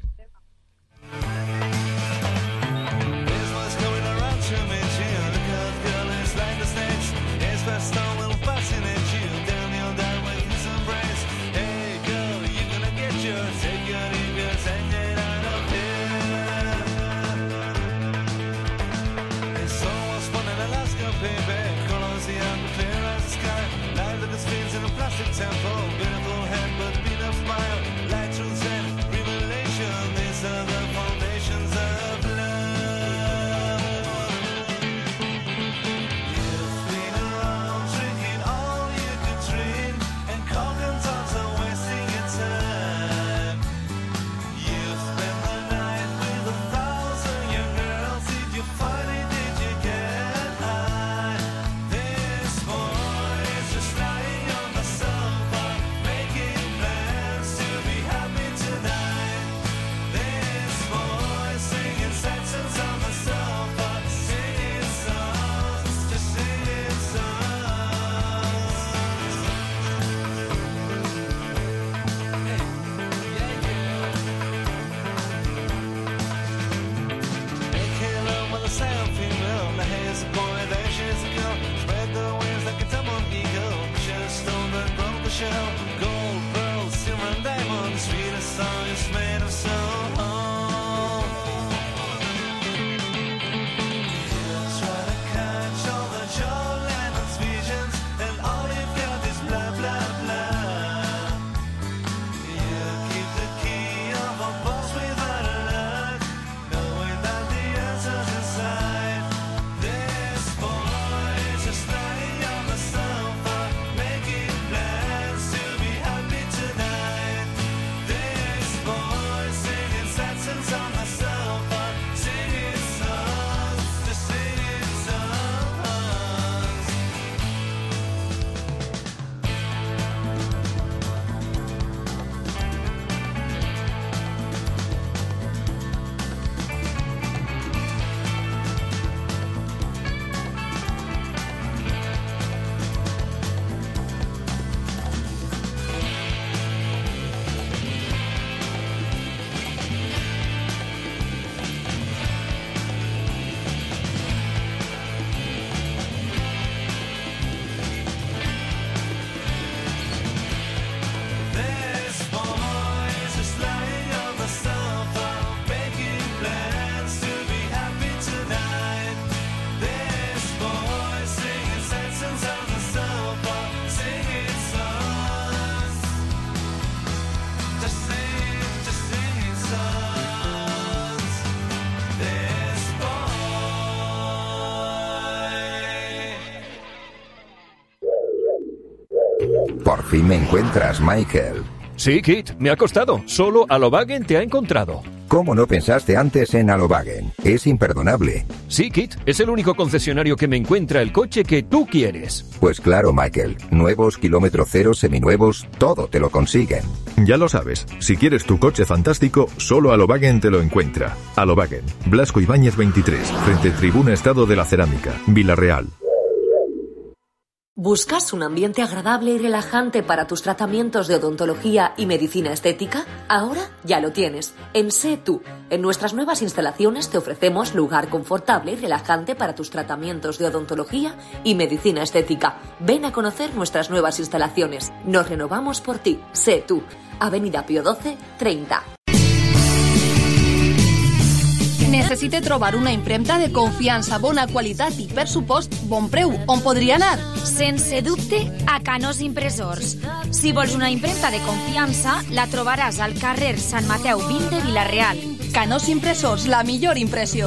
Por fin me encuentras, Michael. Sí, Kit, me ha costado. Solo Alobagen te ha encontrado. ¿Cómo no pensaste antes en Alovagen? Es imperdonable. Sí, Kit, es el único concesionario que me encuentra el coche que tú quieres. Pues claro, Michael. Nuevos, kilómetro cero, seminuevos, todo te lo consiguen. Ya lo sabes, si quieres tu coche fantástico, solo Alovagen te lo encuentra. Alovagen, Blasco Ibáñez veintitrés, frente Tribuna Estado de la Cerámica, Vila-real. ¿Buscas un ambiente agradable y relajante para tus tratamientos de odontología y medicina estética? Ahora ya lo tienes. En Sé Tú. En nuestras nuevas instalaciones te ofrecemos lugar confortable y relajante para tus tratamientos de odontología y medicina estética. Ven a conocer nuestras nuevas instalaciones. Nos renovamos por ti. Sé Tú. Avenida Pío doce, treinta. Necessite trobar una impremta de confiança, bona qualitat i, per supost, bon preu. On podria anar? Sense dubte, a Canós Impressors. Si vols una impremta de confiança, la trobaràs al carrer Sant Mateu vint de Vila-real. Canós Impressors, la millor impressió.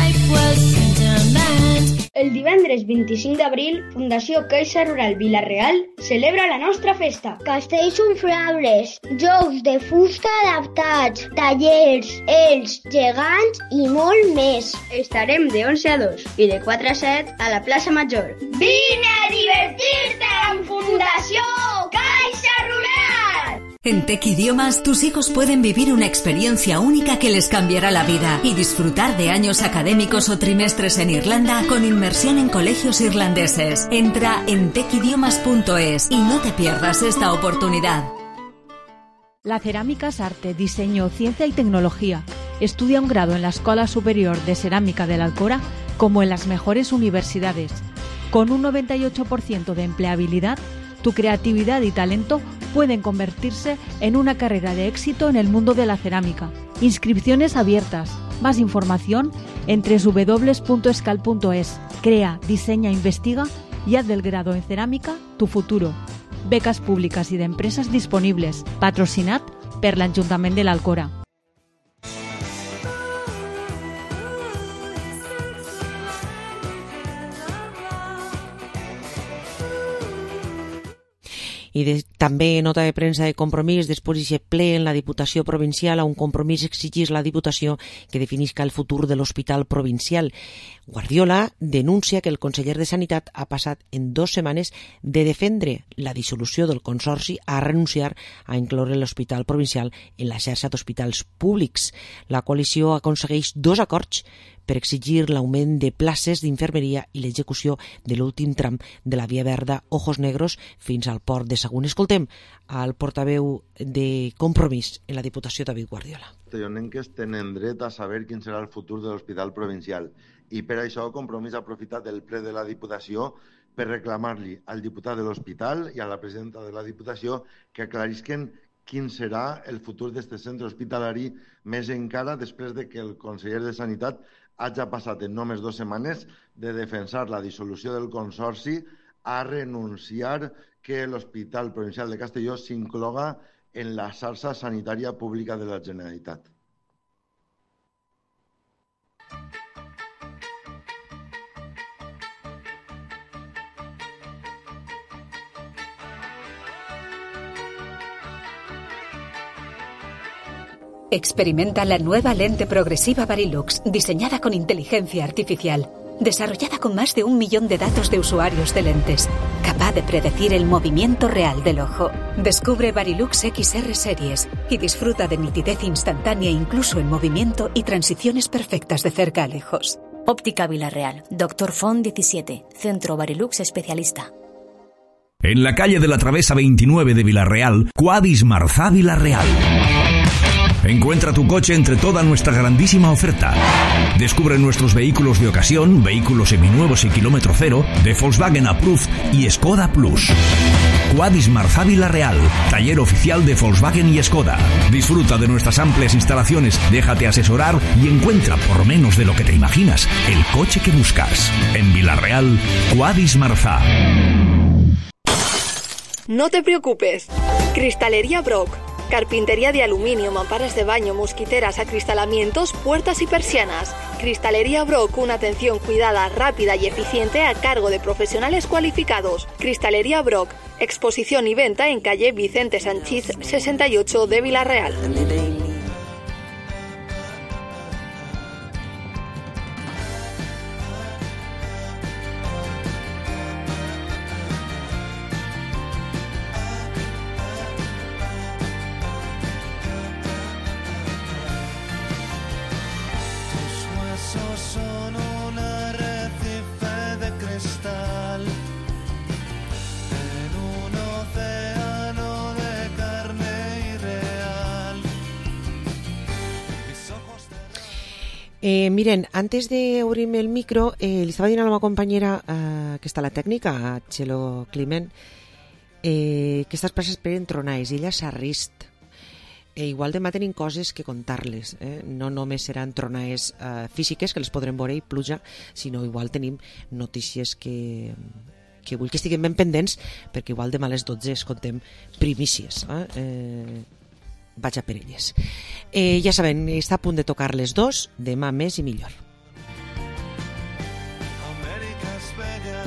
El divendres vint-i-cinc d'abril, Fundació Caixa Rural Vila-real celebra la nostra festa. Castells inflables, jocs de fusta adaptats, tallers, ells, gegants i molt més. Estarem de onze a dos i de quatre a set a la plaça Major. Vine a divertir-te amb Fundació Caixa Rural! En Tec Idiomas, tus hijos pueden vivir una experiencia única que les cambiará la vida y disfrutar de años académicos o trimestres en Irlanda con inmersión en colegios irlandeses. Entra en tec idiomas punto es y no te pierdas esta oportunidad. La cerámica es arte, diseño, ciencia y tecnología. Estudia un grado en la Escuela Superior de Cerámica de la Alcora como en las mejores universidades. Con un noventa y ocho por ciento de empleabilidad, tu creatividad y talento pueden convertirse en una carrera de éxito en el mundo de la cerámica. Inscripciones abiertas. Más información en doble u doble u doble u punto escal punto es. Crea, diseña, investiga y haz del grado en cerámica tu futuro. Becas públicas y de empresas disponibles. Patrocinat per l'Ajuntament de l'Alcora. I de, també nota de premsa de Compromís, després d'aquest ple en la Diputació Provincial, a un compromís exigís la Diputació que definisca el futur de l'Hospital Provincial. Guardiola denuncia que el conseller de Sanitat ha passat en dues setmanes de defendre la dissolució del Consorci a renunciar a incloure l'Hospital Provincial en la xarxa d'hospitals públics. La coalició aconsegueix dos acords per exigir l'augment de places d'infermeria i l'execució de l'últim tram de la Via Verda Ojos Negros fins al port de Sagunt. Escoltem al portaveu de Compromís en la Diputació, David Guardiola. Els tionenques tenen dret a saber quin serà el futur de l'Hospital Provincial i per això Compromís ha aprofitat el ple de la Diputació per reclamar-li al diputat de l'Hospital i a la presidenta de la Diputació que aclarisquen quin serà el futur d'aquest centre hospitalari, més encara després de que el conseller de Sanitat hagi passat en només dues setmanes de defensar la dissolució del Consorci a renunciar que l'Hospital Provincial de Castelló s'incloga en la xarxa sanitària pública de la Generalitat. Experimenta la nueva lente progresiva Varilux, diseñada con inteligencia artificial, desarrollada con más de un millón de datos de usuarios de lentes, capaz de predecir el movimiento real del ojo. Descubre Varilux X R Series y disfruta de nitidez instantánea incluso en movimiento y transiciones perfectas de cerca a lejos. Óptica Vila-real, Doctor Font diecisiete, Centro Varilux Especialista. En la calle de la Travesa veintinueve de Vila-real, Quadis Marzá Vila-real. Encuentra tu coche entre toda nuestra grandísima oferta. Descubre nuestros vehículos de ocasión, vehículos seminuevos y kilómetro cero, de Volkswagen Approved y Skoda Plus. Quadis Marzá Vila-real, taller oficial de Volkswagen y Skoda. Disfruta de nuestras amplias instalaciones, déjate asesorar y encuentra, por menos de lo que te imaginas, el coche que buscas. En Vila-real, Quadis Marzá. No te preocupes. Cristalería Brock. Carpintería de aluminio, mamparas de baño, mosquiteras, acristalamientos, puertas y persianas. Cristalería Brock, una atención cuidada, rápida y eficiente a cargo de profesionales cualificados. Cristalería Brock, exposición y venta en calle Vicente Sanchís sesenta y ocho de Vila-real. Eh, miren, antes de obrirme el micro, eh, li estava dient a la meva companyera eh, que està a la tècnica, a Txelo Climent, eh, que aquestes places per entronais, ella s'ha rist. Eh, igual demà tenim coses que contar-les, eh? No només seran tronaes eh, físiques, que les podrem veure i pluja, sinó igual tenim notícies que, que vull que estiguem ben pendents, perquè igual demà a les dotze es contem primícies. Eh? Eh, vaig a per elles. Eh, ja saben, està a punt de tocar les dos, demà més i millor. Amèrica és bella,